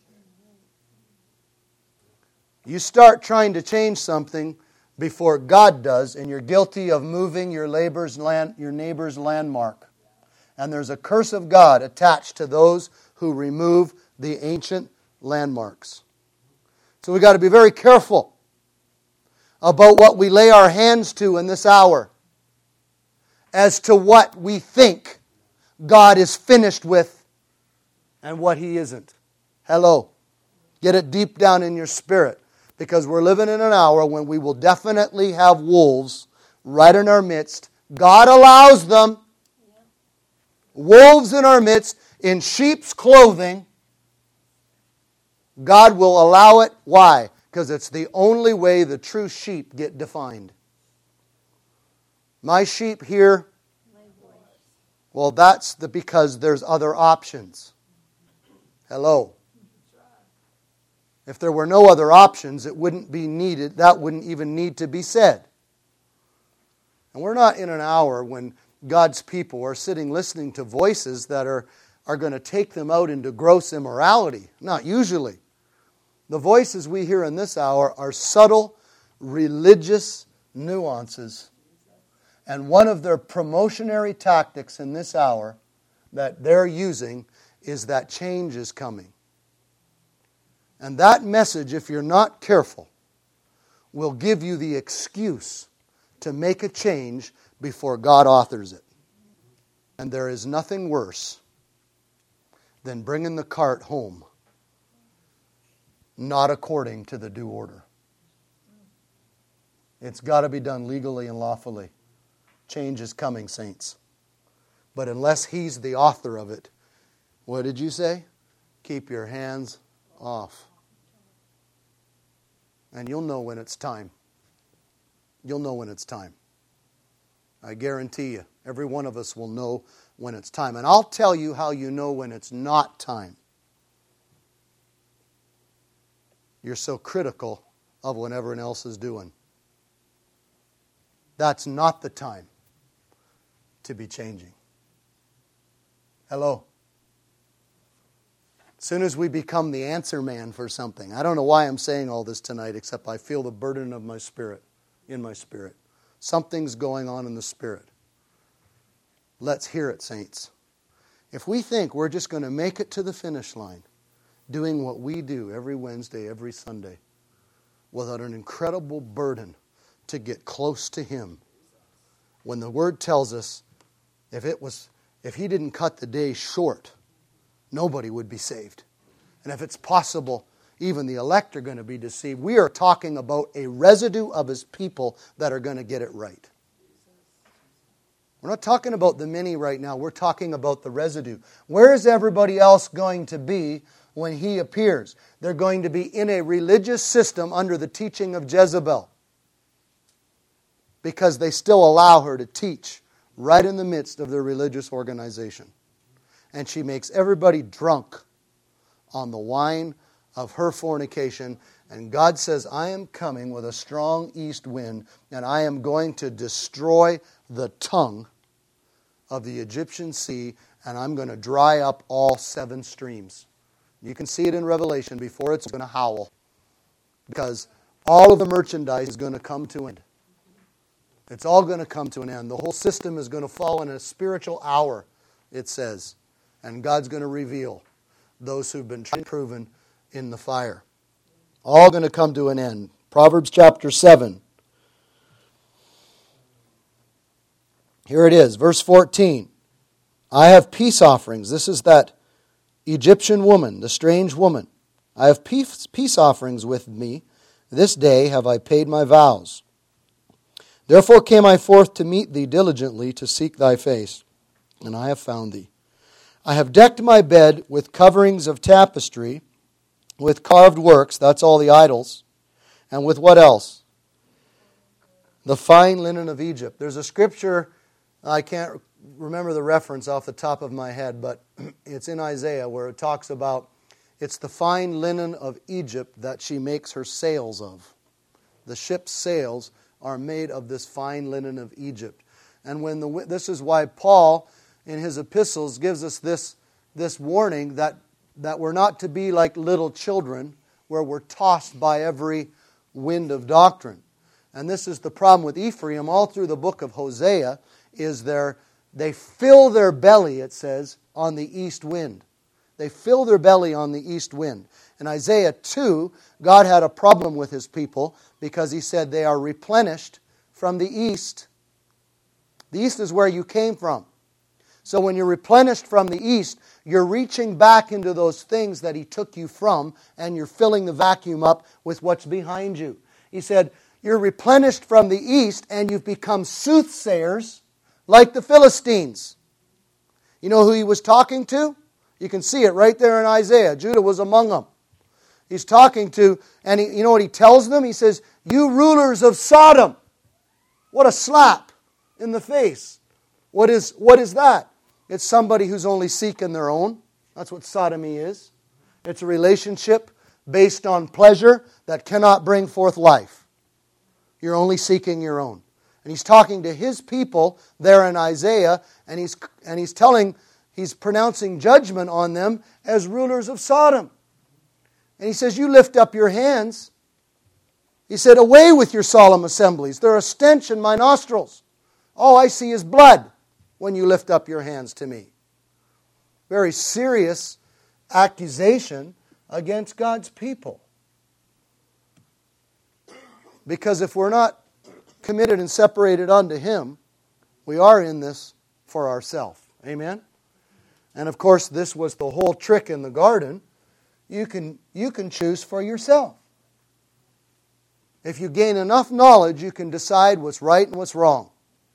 You start trying to change something before God does, and you're guilty of moving your neighbor's land, your neighbor's landmark. And there's a curse of God attached to those who remove the ancient landmarks. So we've got to be very careful about what we lay our hands to in this hour as to what we think God is finished with and what He isn't. Hello. Get it deep down in your spirit, because we're living in an hour when we will definitely have wolves right in our midst. God allows them. Wolves in our midst in sheep's clothing. God will allow it. Why? Because it's the only way the true sheep get defined. My sheep hear. Well, that's the because there's other options. Hello. If there were no other options, it wouldn't be needed. That wouldn't even need to be said. And we're not in an hour when God's people are sitting listening to voices that are, are going to take them out into gross immorality. Not usually. The voices we hear in this hour are subtle religious nuances. And one of their promotionary tactics in this hour that they're using is that change is coming. And that message, if you're not careful, will give you the excuse to make a change before God authors it. And there is nothing worse than bringing the cart home not according to the due order. It's got to be done legally and lawfully. Change is coming, saints. But unless He's the author of it, what did you say? Keep your hands off. And you'll know when it's time. You'll know when it's time. I guarantee you, every one of us will know when it's time. And I'll tell you how you know when it's not time. You're so critical of what everyone else is doing. That's not the time to be changing. Hello. As soon as we become the answer man for something, I don't know why I'm saying all this tonight, except I feel the burden of my spirit, in my spirit. Something's going on in the spirit. Let's hear it, saints. If we think we're just going to make it to the finish line, doing what we do every Wednesday, every Sunday, without an incredible burden to get close to Him, when the Word tells us if it was, if He didn't cut the day short, nobody would be saved. And if it's possible, even the elect are going to be deceived. We are talking about a residue of His people that are going to get it right. We're not talking about the many right now. We're talking about the residue. Where is everybody else going to be when He appears? They're going to be in a religious system under the teaching of Jezebel, because they still allow her to teach right in the midst of their religious organization. And she makes everybody drunk on the wine of her fornication. And God says, I am coming with a strong east wind, and I am going to destroy the tongue of the Egyptian sea, and I'm going to dry up all seven streams. You can see it in Revelation before it's going to howl, because all of the merchandise is going to come to an end. It's all going to come to an end. The whole system is going to fall in a spiritual hour, it says. And God's going to reveal those who've been tried and proven in the fire. All going to come to an end. Proverbs chapter seven. Here it is, verse fourteen. I have peace offerings. This is that Egyptian woman, the strange woman. I have peace, peace offerings with me. This day have I paid my vows. Therefore came I forth to meet thee diligently, to seek thy face, and I have found thee. I have decked my bed with coverings of tapestry, with carved works, that's all the idols, and with what else? The fine linen of Egypt. There's a scripture, I can't remember the reference off the top of my head, but it's in Isaiah where it talks about it's the fine linen of Egypt that she makes her sails of. The ship's sails are made of this fine linen of Egypt. And when the this is why Paul, in his epistles, gives us this, this warning that, that we're not to be like little children where we're tossed by every wind of doctrine. And this is the problem with Ephraim all through the book of Hosea, is their, they fill their belly, it says, on the east wind. They fill their belly on the east wind. In Isaiah two, God had a problem with His people because He said they are replenished from the east. The east is where you came from. So when you're replenished from the east, you're reaching back into those things that He took you from, and you're filling the vacuum up with what's behind you. He said, you're replenished from the east, and you've become soothsayers like the Philistines. You know who He was talking to? You can see it right there in Isaiah. Judah was among them. He's talking to, and he, you know what He tells them? He says, you rulers of Sodom. What a slap in the face. What is, what is that? It's somebody who's only seeking their own. That's what sodomy is. It's a relationship based on pleasure that cannot bring forth life. You're only seeking your own. And He's talking to His people there in Isaiah, and He's, and he's telling, He's pronouncing judgment on them as rulers of Sodom. And He says, you lift up your hands. He said, away with your solemn assemblies. They're a stench in my nostrils. All I see is blood when you lift up your hands to me. Very serious accusation against God's people. Because if we're not committed and separated unto Him, we are in this for ourselves. Amen? And of course, this was the whole trick in the garden. You can, you can choose for yourself. If you gain enough knowledge, you can decide what's right and what's wrong.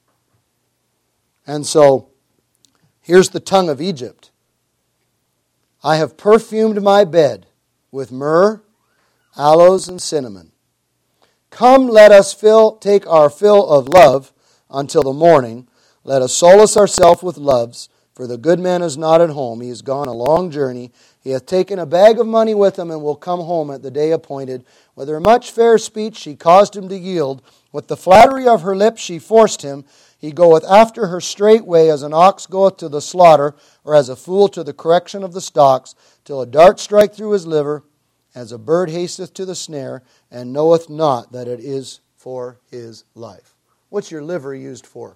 And so, here's the tongue of Egypt. I have perfumed my bed with myrrh, aloes, and cinnamon. Come, let us fill, take our fill of love until the morning. Let us solace ourselves with loves, for the good man is not at home. He is gone a long journey. He hath taken a bag of money with him, and will come home at the day appointed. With her much fair speech she caused him to yield. With the flattery of her lips she forced him. He goeth after her straightway, as an ox goeth to the slaughter, or as a fool to the correction of the stocks, till a dart strike through his liver, as a bird hasteth to the snare, and knoweth not that it is for his life. What's your liver used for?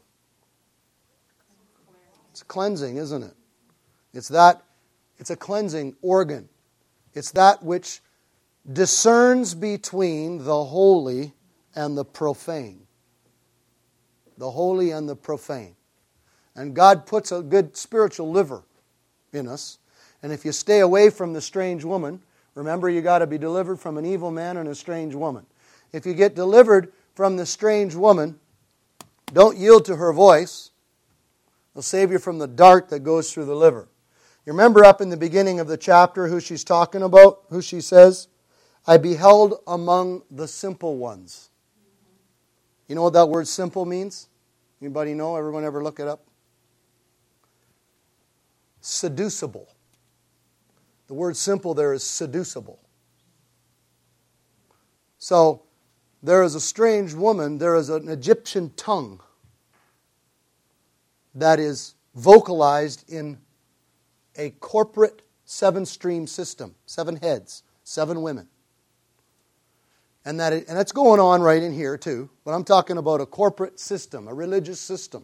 It's cleansing, isn't it? It's that, it's a cleansing organ. It's that which discerns between the holy and the profane. The holy and the profane. And God puts a good spiritual liver in us. And if you stay away from the strange woman, remember you got to be delivered from an evil man and a strange woman. If you get delivered from the strange woman, don't yield to her voice. It'll save you from the dart that goes through the liver. You remember up in the beginning of the chapter who she's talking about? Who she says? I beheld among the simple ones. You know what that word simple means? Anybody know? Everyone ever look it up? Seducible. The word simple there is seducible. So, there is a strange woman, there is an Egyptian tongue that is vocalized in a corporate seven-stream system, seven heads, seven women. And that it, and that's going on right in here too. But I'm talking about a corporate system, a religious system.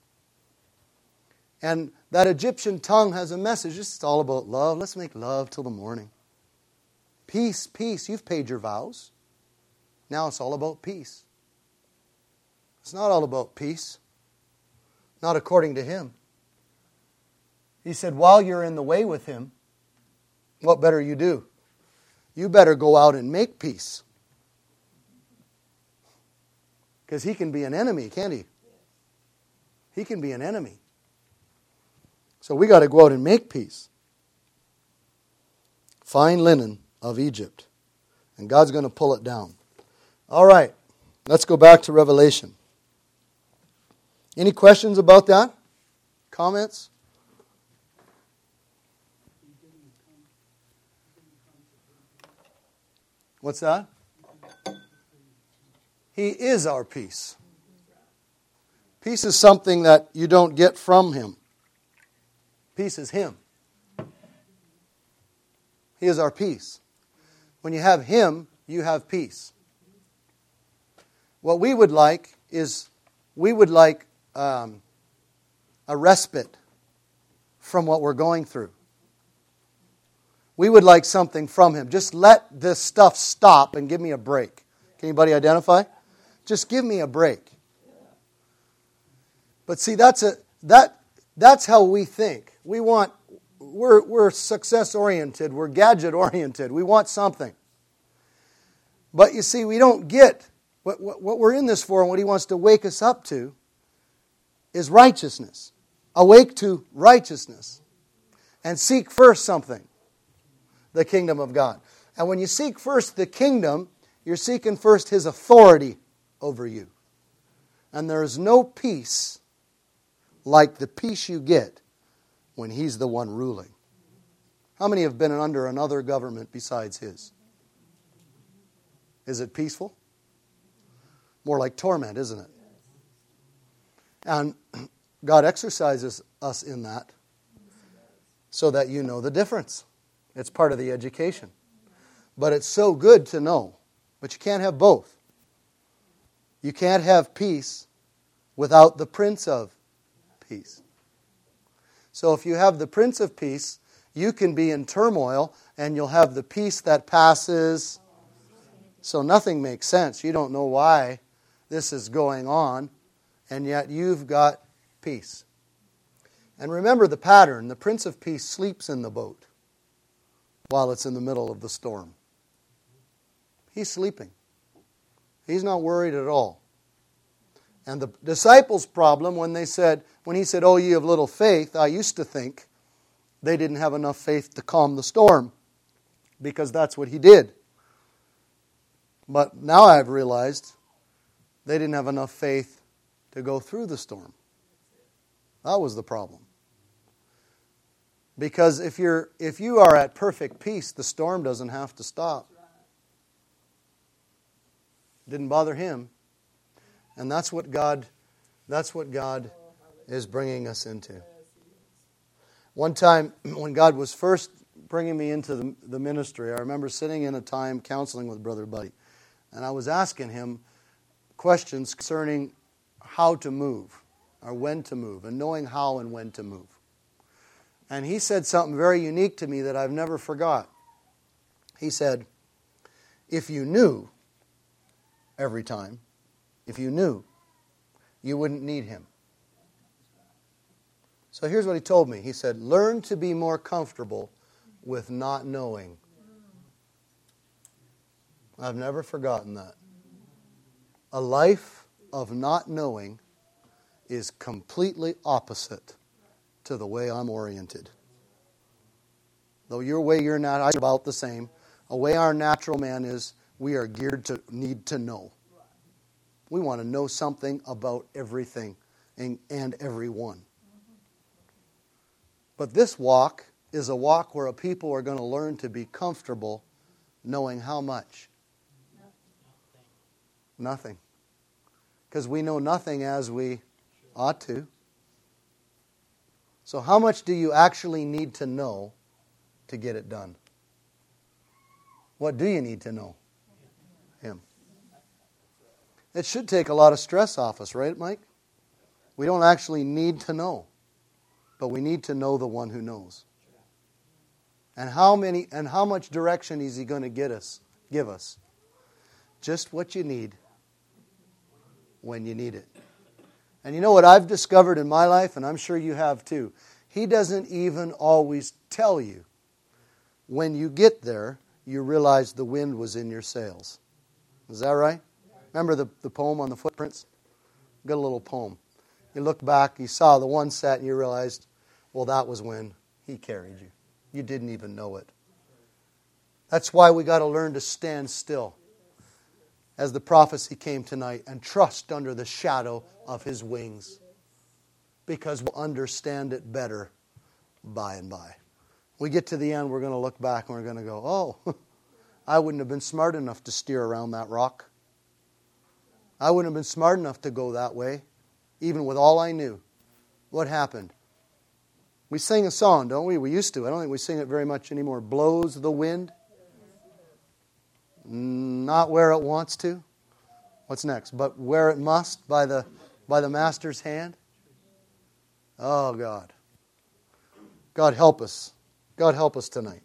And that Egyptian tongue has a message. It's all about love. Let's make love till the morning. Peace, peace. You've paid your vows. Now it's all about peace. It's not all about peace. Not according to Him. He said, while you're in the way with Him, what better you do? You better go out and make peace. Because he can be an enemy, can't he? He can be an enemy. So we got to go out and make peace. Fine linen of Egypt. And God's going to pull it down. All right. Let's go back to Revelation. Any questions about that? Comments? What's that? He is our peace. Peace is something that you don't get from Him. Peace is Him. He is our peace. When you have Him, you have peace. What we would like is, we would like um, a respite from what we're going through. We would like something from Him. Just let this stuff stop and give me a break. Can anybody identify? Just give me a break. But see, that's a that that's how we think. We want we're we're success oriented. We're gadget oriented. We want something. But you see, we don't get what, what what we're in this for, and what He wants to wake us up to is righteousness. Awake to righteousness, and seek first something. The kingdom of God. And when you seek first the kingdom, you're seeking first His authority over you. And there is no peace like the peace you get when He's the one ruling. How many have been under another government besides His? Is it peaceful? More like torment, isn't it? And God exercises us in that so that you know the difference. It's part of the education. But it's so good to know. But you can't have both. You can't have peace without the Prince of Peace. So if you have the Prince of Peace, you can be in turmoil and you'll have the peace that passes. So nothing makes sense. You don't know why this is going on, and yet you've got peace. And remember the pattern. The Prince of Peace sleeps in the boat while it's in the middle of the storm. He's sleeping. He's not worried at all. And the disciples' problem when they said, when He said, "Oh, ye of little faith," I used to think they didn't have enough faith to calm the storm, because that's what He did. But now I've realized they didn't have enough faith to go through the storm. That was the problem. Because if you're if you are at perfect peace, the storm doesn't have to stop. Didn't bother Him. And that's what God that's what God is bringing us into. One time when God was first bringing me into the, the ministry, I remember sitting in a time counseling with Brother Buddy, and I was asking him questions concerning how to move or when to move, and knowing how and when to move. And he said something very unique to me that I've never forgot. He said, if you knew every time, if you knew, you wouldn't need Him. So here's what he told me. He said, learn to be more comfortable with not knowing. I've never forgotten that. A life of not knowing is completely opposite to the way I'm oriented. Though your way, you're not are about the same. The way our natural man is, we are geared to need to know. We want to know something about everything and, and everyone. But this walk is a walk where people are going to learn to be comfortable knowing how much? Nothing. Because we know nothing as we ought to. So how much do you actually need to know to get it done? What do you need to know? Him. It should take a lot of stress off us, right, Mike? We don't actually need to know, but we need to know the one who knows. And how many and how much direction is He going to get us, give us? Just what you need when you need it. And you know what I've discovered in my life, and I'm sure you have too. He doesn't even always tell you. When you get there, you realize the wind was in your sails. Is that right? Remember the, the poem on the footprints? Good little poem. You look back, you saw the one set, and you realized, well, that was when He carried you. You didn't even know it. That's why we got to learn to stand still, as the prophecy came tonight, and trust under the shadow of His wings. because we'll understand it better by and by. We get to the end, we're going to look back and we're going to go, oh, I wouldn't have been smart enough to steer around that rock. I wouldn't have been smart enough to go that way, even with all I knew. What happened? We sing a song, don't we? We used to. I don't think we sing it very much anymore. Blows the wind. Not where it wants to. What's next? But where it must, by the by the Master's hand. Oh, God. God help us. God help us tonight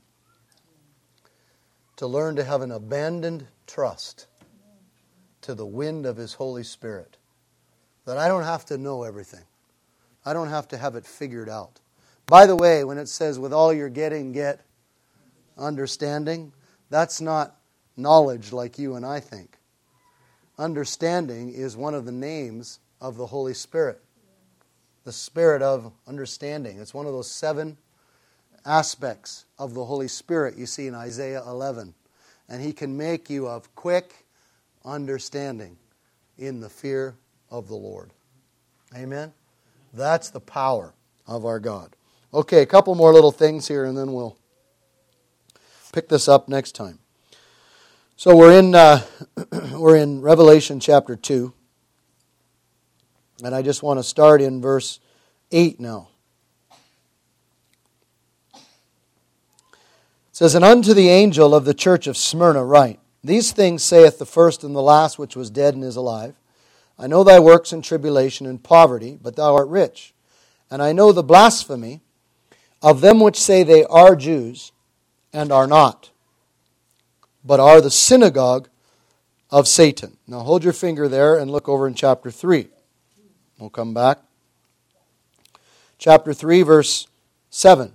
to learn to have an abandoned trust to the wind of His Holy Spirit. That I don't have to know everything. I don't have to have it figured out. By the way, when it says, with all you're getting, get understanding, that's not knowledge like you and I think. Understanding is one of the names of the Holy Spirit. The Spirit of understanding. It's one of those seven aspects of the Holy Spirit you see in Isaiah eleven. And He can make you of quick understanding in the fear of the Lord. Amen? That's the power of our God. Okay, a couple more little things here and then we'll pick this up next time. So we're in uh, we're in Revelation chapter two. And I just want to start in verse eight now. It says, And unto the angel of the church of Smyrna write, These things saith the first and the last which was dead and is alive. I know thy works and tribulation and poverty, but thou art rich. And I know the blasphemy of them which say they are Jews and are not, but are the synagogue of Satan. Now hold your finger there and look over in chapter three. We'll come back. Chapter three, verse seven.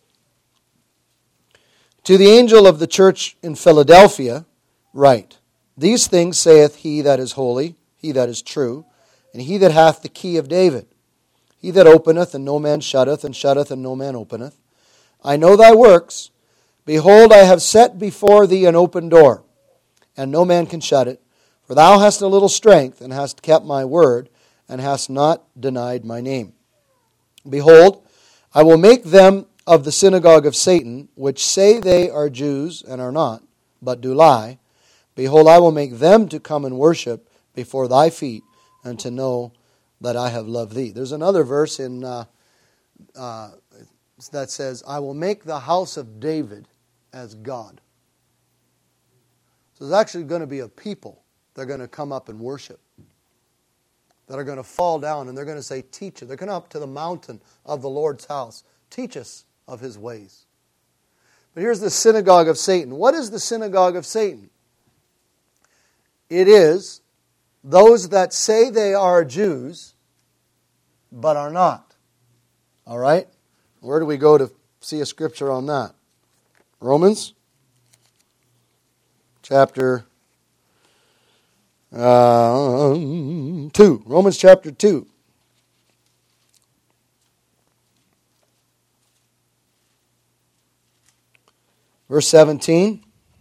To the angel of the church in Philadelphia write, These things saith he that is holy, he that is true, and he that hath the key of David, he that openeth, and no man shutteth, and shutteth, and no man openeth. I know thy works. Behold, I have set before thee an open door, and no man can shut it. For thou hast a little strength, and hast kept my word, and hast not denied my name. Behold, I will make them of the synagogue of Satan, which say they are Jews, and are not, but do lie. Behold, I will make them to come and worship before thy feet, and to know that I have loved thee. There's another verse in uh, uh, that says, I will make the house of David as God. So there's actually going to be a people that are going to come up and worship, that are going to fall down and they're going to say, teach us. They're going up to the mountain of the Lord's house. Teach us of His ways. But here's the synagogue of Satan. What is the synagogue of Satan? It is those that say they are Jews, but are not. All right? Where do we go to see a scripture on that? Romans chapter um, two. Romans chapter two. Verse seventeen.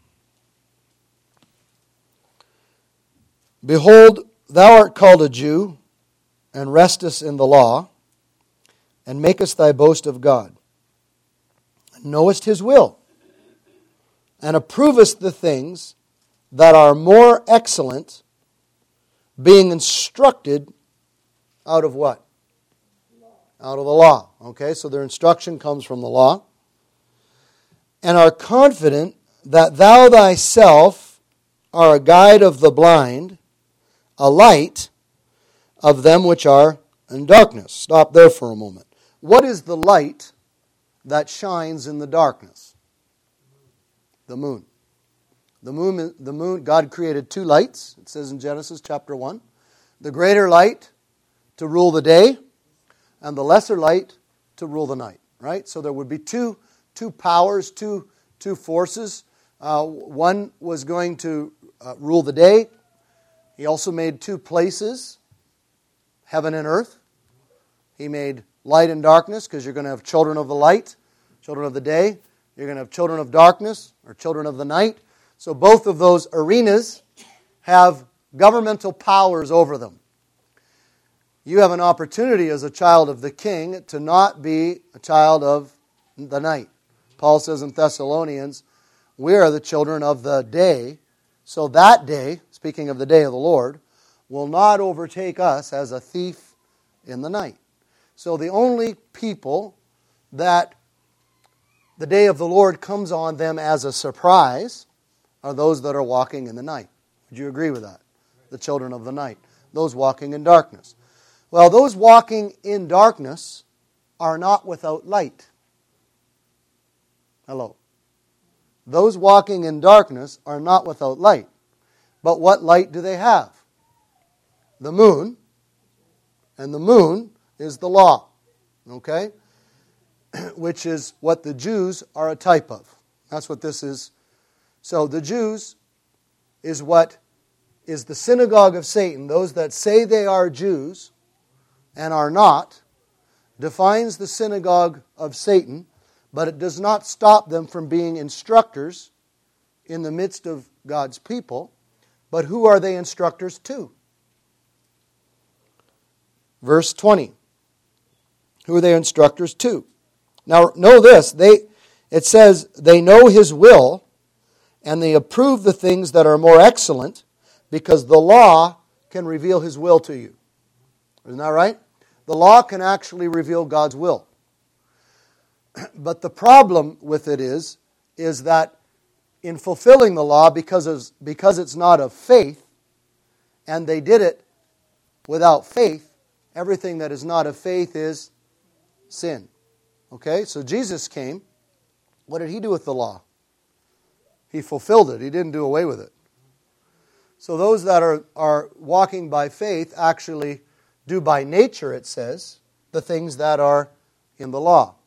Behold, thou art called a Jew, and restest in the law, and makest thy boast of God, and knowest His will, and approvest the things that are more excellent, being instructed out of what? Out of the law. Okay, so their instruction comes from the law. And are confident that thou thyself art a guide of the blind, a light of them which are in darkness. Stop there for a moment. What is the light that shines in the darkness? The moon. The moon, the moon, God created two lights, it says in Genesis chapter one. The greater light to rule the day, and the lesser light to rule the night. Right? So there would be two, two powers, two, two forces. Uh, one was going to uh, rule the day. He also made two places, heaven and earth. He made light and darkness, because you're going to have children of the light, children of the day. You're going to have children of darkness, or children of the night. So both of those arenas have governmental powers over them. You have an opportunity as a child of the King to not be a child of the night. Paul says in Thessalonians, we are the children of the day, so that day, speaking of the day of the Lord, will not overtake us as a thief in the night. So the only people that the day of the Lord comes on them as a surprise are those that are walking in the night. Would you agree with that? The children of the night. Those walking in darkness. Well, those walking in darkness are not without light. Hello. Those walking in darkness are not without light. But what light do they have? The moon. And the moon is the law. Okay? Which is what the Jews are a type of. That's what this is. So the Jews is what is the synagogue of Satan. Those that say they are Jews and are not, defines the synagogue of Satan, but it does not stop them from being instructors in the midst of God's people. But who are they instructors to? Verse twenty. Who are they instructors to? Now, know this. They, it says, they know His will, and they approve the things that are more excellent, because the law can reveal His will to you. Isn't that right? The law can actually reveal God's will. But the problem with it is, is that in fulfilling the law, because, of, because it's not of faith, and they did it without faith, everything that is not of faith is sin. Okay, so Jesus came. What did He do with the law? He fulfilled it. He didn't do away with it. So those that are, are walking by faith actually do by nature, it says, the things that are in the law.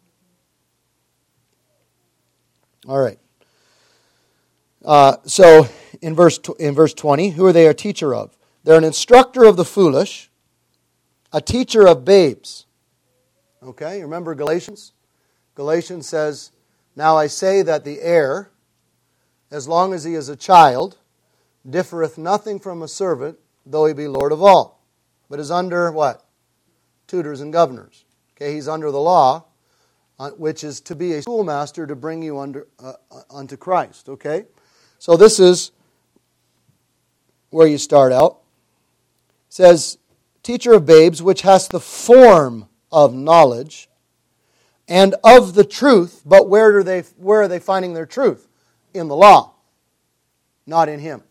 All right. Uh, so in verse in verse twenty, who are they a teacher of? They're an instructor of the foolish, a teacher of babes. Okay, you remember Galatians? Galatians says, now I say that the heir, as long as he is a child, differeth nothing from a servant, though he be Lord of all, but is under what? Tutors and governors. Okay, he's under the law, uh, which is to be a schoolmaster to bring you under uh, unto Christ. Okay, so this is where you start out. It says, teacher of babes, which has the form of knowledge and of the truth, but where do they where are they finding their truth? In the law, not in Him.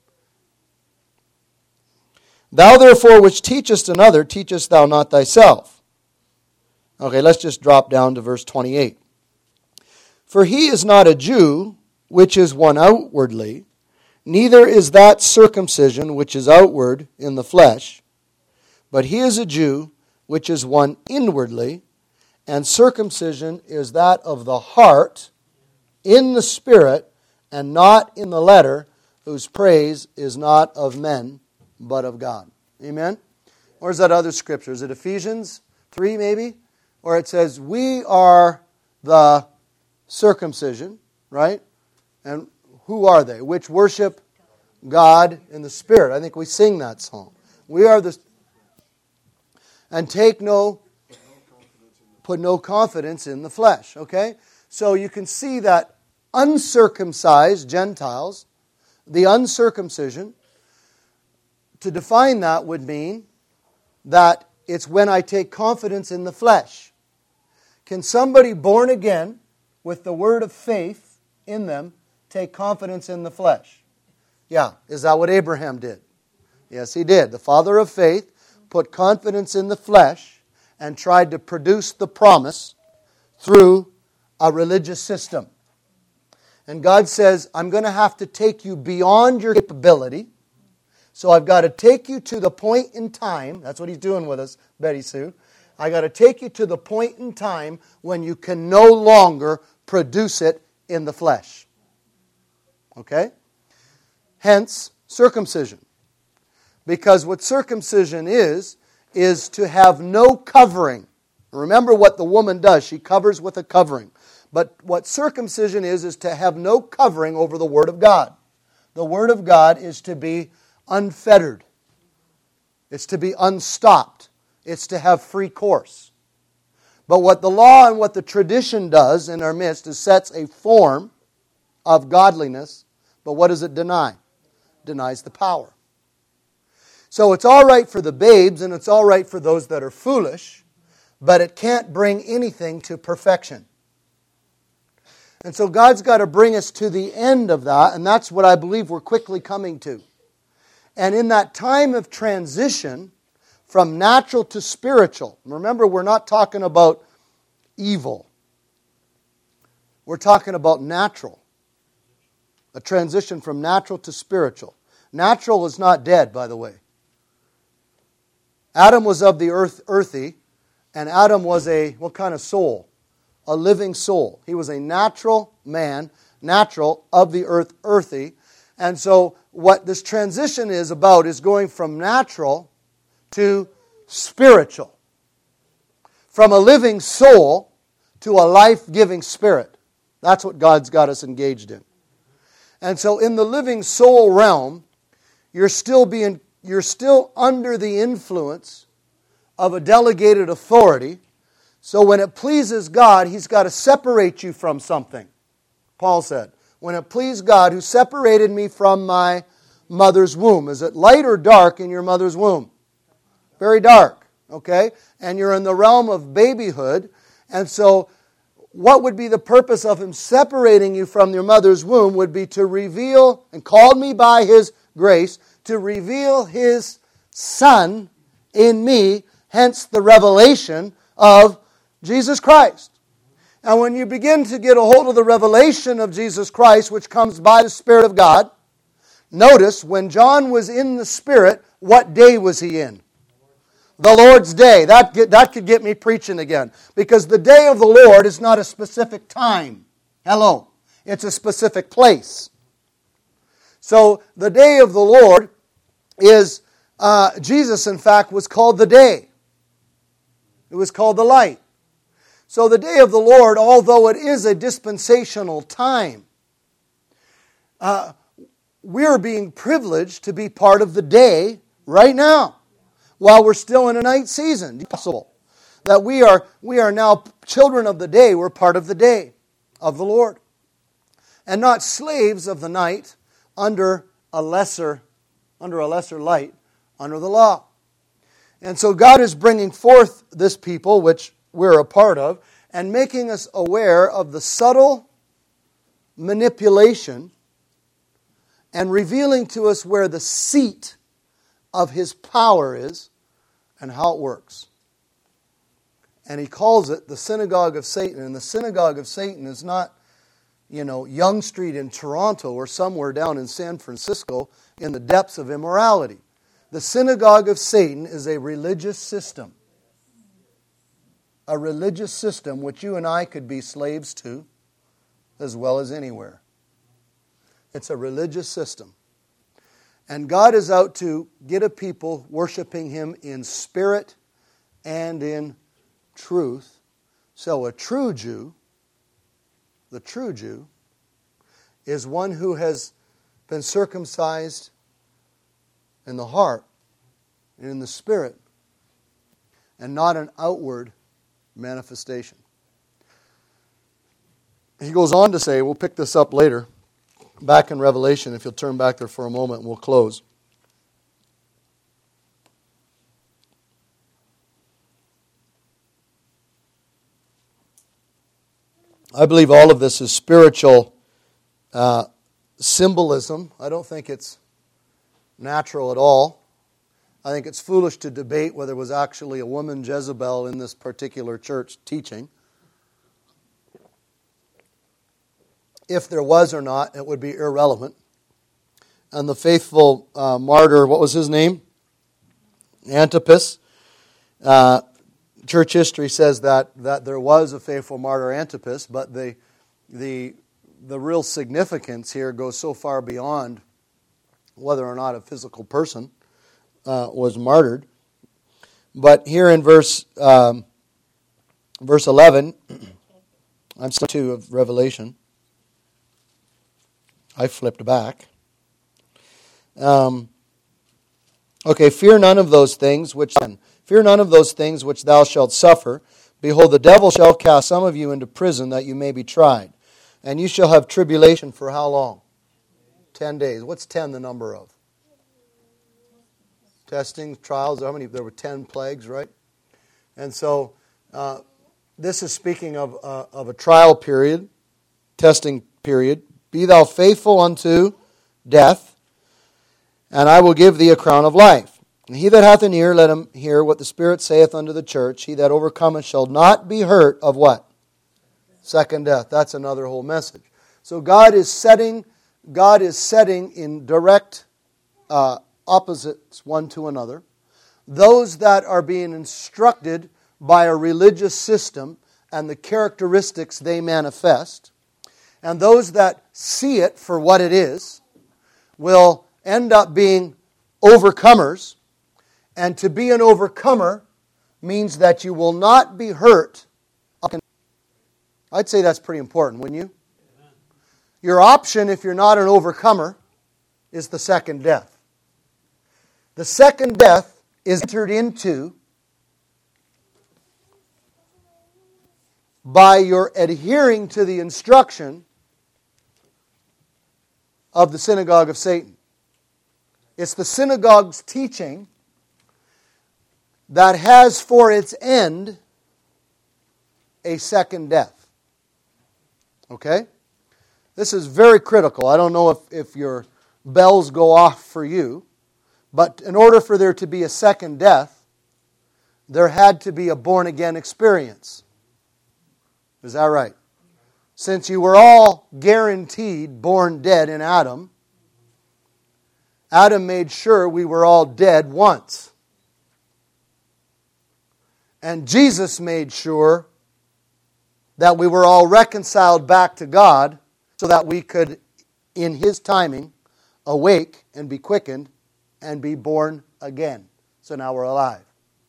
Thou therefore which teachest another, teachest thou not thyself? Okay, let's just drop down to verse twenty-eight. For he is not a Jew, which is one outwardly, neither is that circumcision which is outward in the flesh, but he is a Jew, which is one inwardly, and circumcision is that of the heart, in the spirit, and not in the letter, whose praise is not of men, but of God. Amen? Or is that other scripture? Is it Ephesians three maybe? Or it says, we are the circumcision, right? And who are they? Which worship God in the Spirit. I think we sing that song. We are the... And take no... Put no confidence in the flesh, okay? So you can see that uncircumcised Gentiles, the uncircumcision, to define that would mean that it's when I take confidence in the flesh. Can somebody born again with the word of faith in them take confidence in the flesh? Yeah, is that what Abraham did? Yes, he did. The father of faith put confidence in the flesh and tried to produce the promise through a religious system. And God says, I'm going to have to take you beyond your capability. So I've got to take you to the point in time. That's what He's doing with us, Betty Sue. I got to take you to the point in time when you can no longer produce it in the flesh. Okay? Hence, circumcision. Because what circumcision is, is to have no covering. Remember what the woman does. She covers with a covering. But what circumcision is, is to have no covering over the Word of God. The Word of God is to be unfettered. It's to be unstopped. It's to have free course. But what the law and what the tradition does in our midst is sets a form of godliness, but what does it deny? It denies the power. So it's all right for the babes and it's all right for those that are foolish, but it can't bring anything to perfection. And so God's got to bring us to the end of that, and that's what I believe we're quickly coming to. And in that time of transition from natural to spiritual, remember we're not talking about evil. We're talking about natural. A transition from natural to spiritual. Natural is not dead, by the way. Adam was of the earth, earthy, and Adam was a, what kind of soul? A living soul. He was a natural man, natural, of the earth, earthy. And so what this transition is about is going from natural to spiritual. From a living soul to a life-giving spirit. That's what God's got us engaged in. And so in the living soul realm, you're still being you're still under the influence of a delegated authority. So when it pleases God, He's got to separate you from something. Paul said, when it pleased God who separated me from my mother's womb. Is it light or dark in your mother's womb? Very dark, okay? And you're in the realm of babyhood. And so what would be the purpose of Him separating you from your mother's womb would be to reveal, and called me by His grace, to reveal His Son in me, hence the revelation of Jesus Christ. And when you begin to get a hold of the revelation of Jesus Christ, which comes by the Spirit of God, notice when John was in the Spirit, what day was he in? The Lord's day. That, get, that could get me preaching again. Because the day of the Lord is not a specific time. Hello. It's a specific place. So the day of the Lord is, uh, Jesus in fact was called the day. It was called the light. So the day of the Lord, although it is a dispensational time, uh, we're being privileged to be part of the day right now, while we're still in a night season. It's possible that we are we are now children of the day. We're part of the day of the Lord, and not slaves of the night under a lesser under a lesser light under the law. And so God is bringing forth this people, which we're a part of, and making us aware of the subtle manipulation and revealing to us where the seat of His power is and how it works. And He calls it the synagogue of Satan. And the synagogue of Satan is not, you know, Yonge Street in Toronto or somewhere down in San Francisco in the depths of immorality. The synagogue of Satan is a religious system. A religious system which you and I could be slaves to as well as anywhere. It's a religious system. And God is out to get a people worshiping Him in spirit and in truth. So a true Jew, the true Jew, is one who has been circumcised in the heart and in the spirit, and not an outward manifestation. He goes on to say, we'll pick this up later, back in Revelation, if you'll turn back there for a moment, and we'll close. I believe all of this is spiritual uh, symbolism. I don't think it's natural at all. I think it's foolish to debate whether it was actually a woman Jezebel in this particular church teaching. If there was or not, it would be irrelevant. And the faithful uh, martyr, what was his name? Antipas. Uh, church history says that, that there was a faithful martyr, Antipas, but the, the, the real significance here goes so far beyond whether or not a physical person uh, was martyred. But here in verse um, verse eleven, I'm still two of Revelation. I flipped back. Um, Okay, fear none of those things which fear none of those things which thou shalt suffer. Behold, the devil shall cast some of you into prison that you may be tried. And you shall have tribulation for how long? Ten days. What's ten the number of? Testing, trials, how many? There were ten plagues, right? And so uh, this is speaking of, uh, of a trial period, testing period. Be thou faithful unto death, and I will give thee a crown of life. And he that hath an ear, let him hear what the Spirit saith unto the church. He that overcometh shall not be hurt of what? Second death. That's another whole message. So God is setting, God is setting in direct uh, opposites one to another. Those that are being instructed by a religious system and the characteristics they manifest, and those that see it for what it is, will end up being overcomers. And to be an overcomer means that you will not be hurt. I'd say that's pretty important, wouldn't you? Your option, if you're not an overcomer, is the second death. The second death is entered into by your adhering to the instruction of the synagogue of Satan. It's the synagogue's teaching that has for its end a second death. Okay? This is very critical. I don't know if, if your bells go off for you, but in order for there to be a second death, there had to be a born-again experience. Is that right? Since you were all guaranteed born dead in Adam, Adam made sure we were all dead once. And Jesus made sure that we were all reconciled back to God so that we could, in His timing, awake and be quickened and be born again. So now we're alive.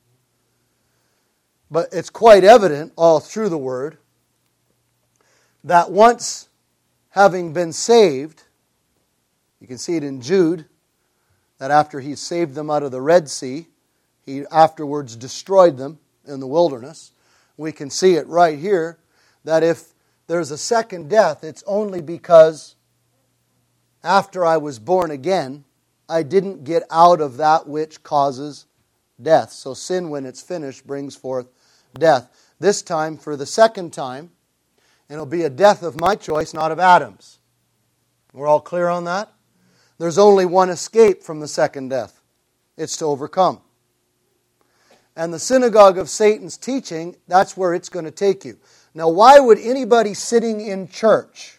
But it's quite evident all through the Word that once having been saved, you can see it in Jude, that after He saved them out of the Red Sea, He afterwards destroyed them in the wilderness. We can see it right here, that if there's a second death, it's only because after I was born again, I didn't get out of that which causes death. So sin, when it's finished, brings forth death. This time, for the second time, and it'll be a death of my choice, not of Adam's. We're all clear on that? There's only one escape from the second death. It's to overcome. And the synagogue of Satan's teaching, that's where it's going to take you. Now, why would anybody sitting in church,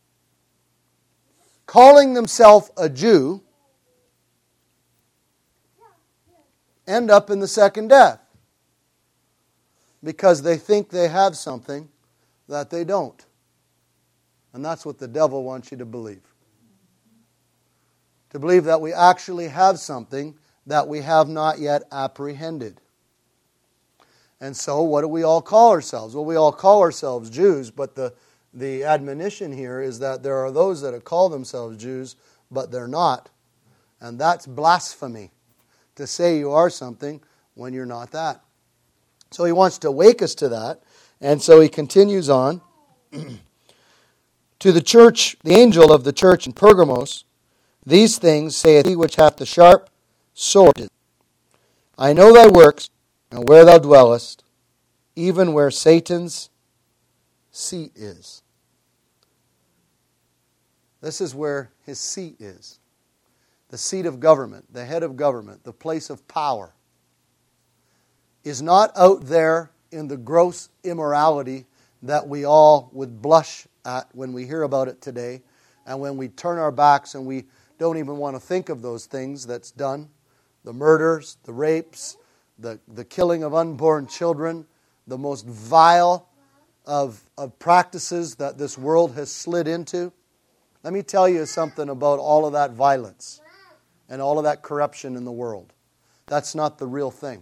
calling themselves a Jew, end up in the second death? Because they think they have something that they don't. And that's what the devil wants you to believe. To believe that we actually have something that we have not yet apprehended. And so, what do we all call ourselves? Well, we all call ourselves Jews, but the, the admonition here is that there are those that call themselves Jews, but they're not. And that's blasphemy, to say you are something when you're not that. So he wants to wake us to that. And so he continues on. To the church, the angel of the church in Pergamos, these things saith he which hath the sharp sword. I know thy works, and where thou dwellest, even where Satan's seat is. This is where his seat is. The seat of government, the head of government, the place of power, is not out there in the gross immorality that we all would blush at when we hear about it today, and when we turn our backs and we don't even want to think of those things that's done. The murders, the rapes, the, the killing of unborn children, the most vile of, of practices that this world has slid into. Let me tell you something about all of that violence and all of that corruption in the world. That's not the real thing.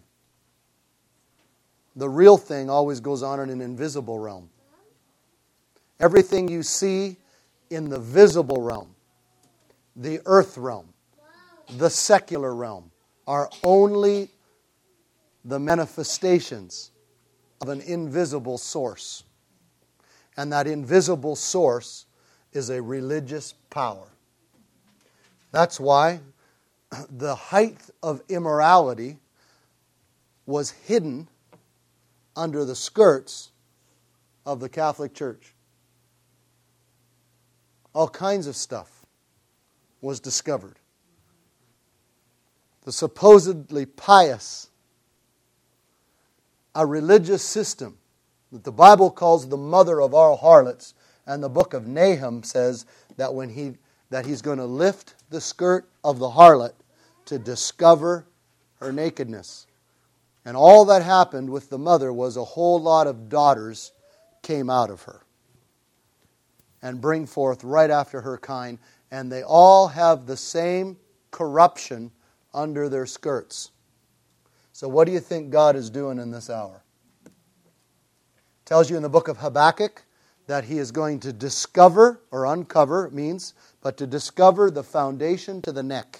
The real thing always goes on in an invisible realm. Everything you see in the visible realm, the earth realm, the secular realm, are only the manifestations of an invisible source. And that invisible source is a religious power. That's why the height of immorality was hidden under the skirts of the Catholic Church. All kinds of stuff was discovered. The supposedly pious, a religious system that the Bible calls the mother of all harlots, and the book of Nahum says that when he that he's going to lift the skirt of the harlot to discover her nakedness. And all that happened with the mother was a whole lot of daughters came out of her and bring forth right after her kind, and they all have the same corruption under their skirts. So what do you think God is doing in this hour? It tells you in the book of Habakkuk that He is going to discover, or uncover, it means, but to discover the foundation to the neck.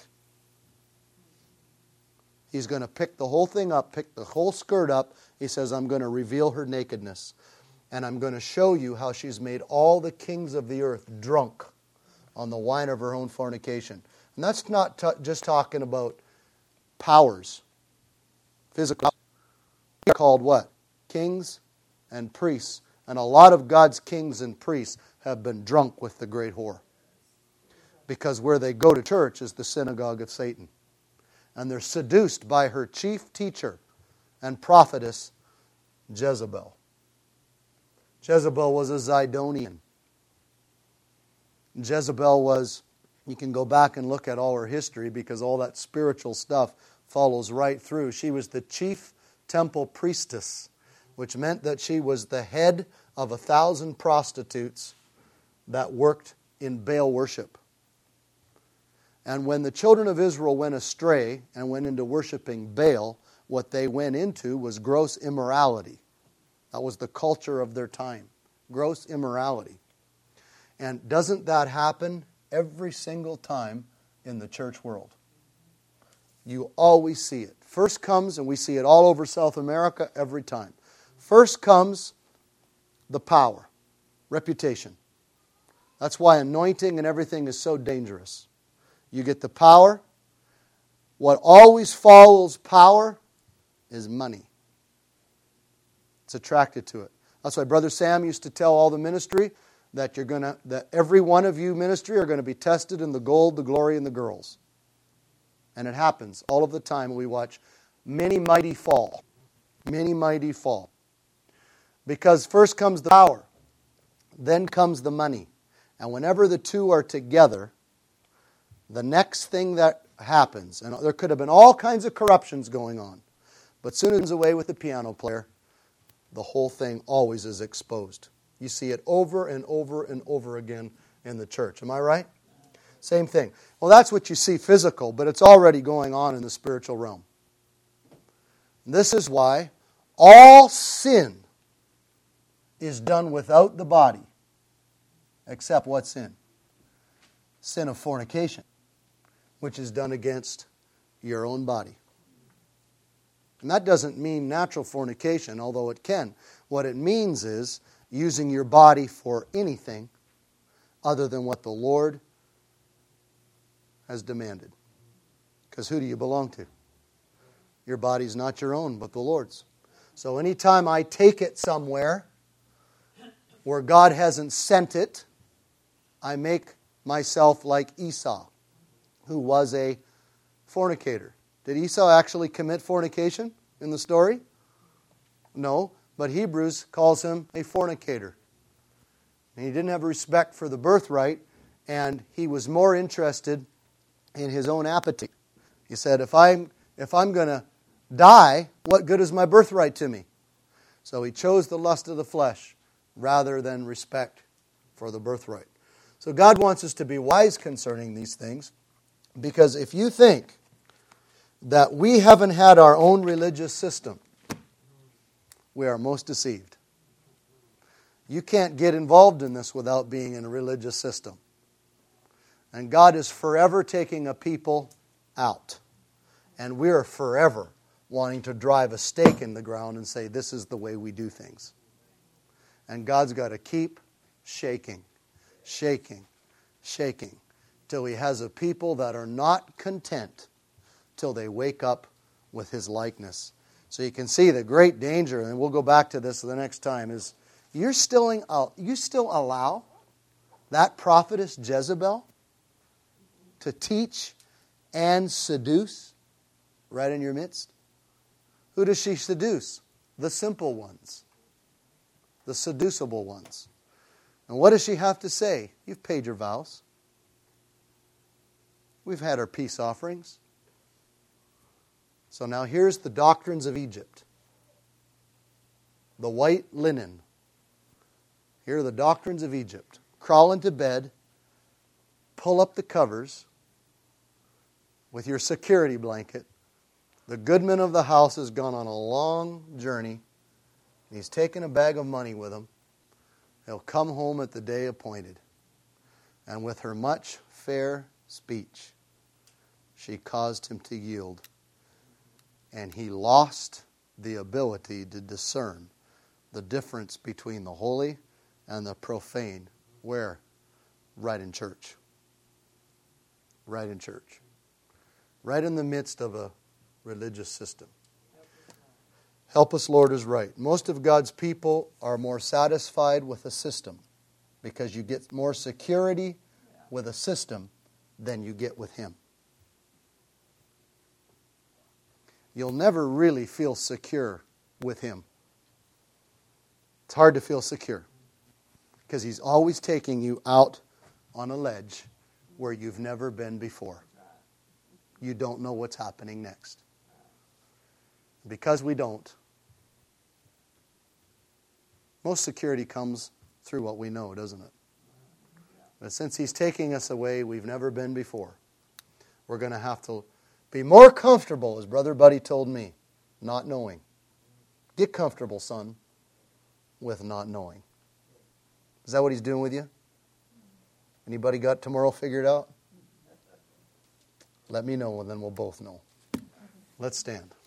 He's going to pick the whole thing up, pick the whole skirt up. He says, I'm going to reveal her nakedness. And I'm going to show you how she's made all the kings of the earth drunk on the wine of her own fornication. And that's not t- just talking about powers, physical. They're called what? Kings and priests. And a lot of God's kings and priests have been drunk with the great whore. Because where they go to church is the synagogue of Satan. And they're seduced by her chief teacher and prophetess, Jezebel. Jezebel was a Zidonian. Jezebel was, you can go back and look at all her history because all that spiritual stuff follows right through. She was the chief temple priestess, which meant that she was the head of a thousand prostitutes that worked in Baal worship. And when the children of Israel went astray and went into worshiping Baal, what they went into was gross immorality. That was the culture of their time. Gross immorality. And doesn't that happen every single time in the church world? You always see it. First comes, and we see it all over South America every time. First comes the power, reputation. That's why anointing and everything is so dangerous. You get the power. What always follows power is money. It's attracted to it. That's why Brother Sam used to tell all the ministry that you're gonna that every one of you ministry are going to be tested in the gold, the glory, and the girls. And it happens all of the time. We watch many mighty fall. Many mighty fall. Because first comes the power, then comes the money. And whenever the two are together, the next thing that happens, and there could have been all kinds of corruptions going on, but soon as it's away with the piano player, the whole thing always is exposed. You see it over and over and over again in the church. Am I right? Same thing. Well, that's what you see physical, but it's already going on in the spiritual realm. This is why all sin is done without the body, except what sin? Sin of fornication, which is done against your own body. And that doesn't mean natural fornication, although it can. What it means is using your body for anything other than what the Lord has demanded. Because who do you belong to? Your body's not your own, but the Lord's. So anytime I take it somewhere where God hasn't sent it, I make myself like Esau, who was a fornicator. Did Esau actually commit fornication in the story? No, but Hebrews calls him a fornicator. And he didn't have respect for the birthright, and he was more interested in his own appetite. He said, if I'm, if I'm going to die, what good is my birthright to me? So he chose the lust of the flesh rather than respect for the birthright. So God wants us to be wise concerning these things, because if you think that we haven't had our own religious system, we are most deceived. You can't get involved in this without being in a religious system. And God is forever taking a people out. And we're forever wanting to drive a stake in the ground and say, this is the way we do things. And God's got to keep shaking, shaking, shaking, till He has a people that are not content till they wake up with His likeness. So you can see the great danger, and we'll go back to this the next time, is you're still, you still allow that prophetess Jezebel to teach and seduce right in your midst? Who does she seduce? The simple ones. The seducible ones. And what does she have to say? You've paid your vows. We've had our peace offerings. So now here's the doctrines of Egypt. The white linen. Here are the doctrines of Egypt. Crawl into bed. Pull up the covers with your security blanket. The goodman of the house has gone on a long journey. He's taken a bag of money with him. He'll come home at the day appointed. And with her much fair speech, she caused him to yield. And he lost the ability to discern the difference between the holy and the profane. Where? Right in church. Right in church. Right in the midst of a religious system. Help us, Lord, is right. Most of God's people are more satisfied with a system because you get more security with a system than you get with Him. You'll never really feel secure with Him. It's hard to feel secure because He's always taking you out on a ledge where you've never been before. You don't know what's happening next. Because we don't, most security comes through what we know, doesn't it? But since He's taking us away we've never been before, we're going to have to be more comfortable, as Brother Buddy told me, not knowing. Get comfortable, son, with not knowing. Is that what He's doing with you? Anybody got tomorrow figured out? Let me know, and then we'll both know. Let's stand.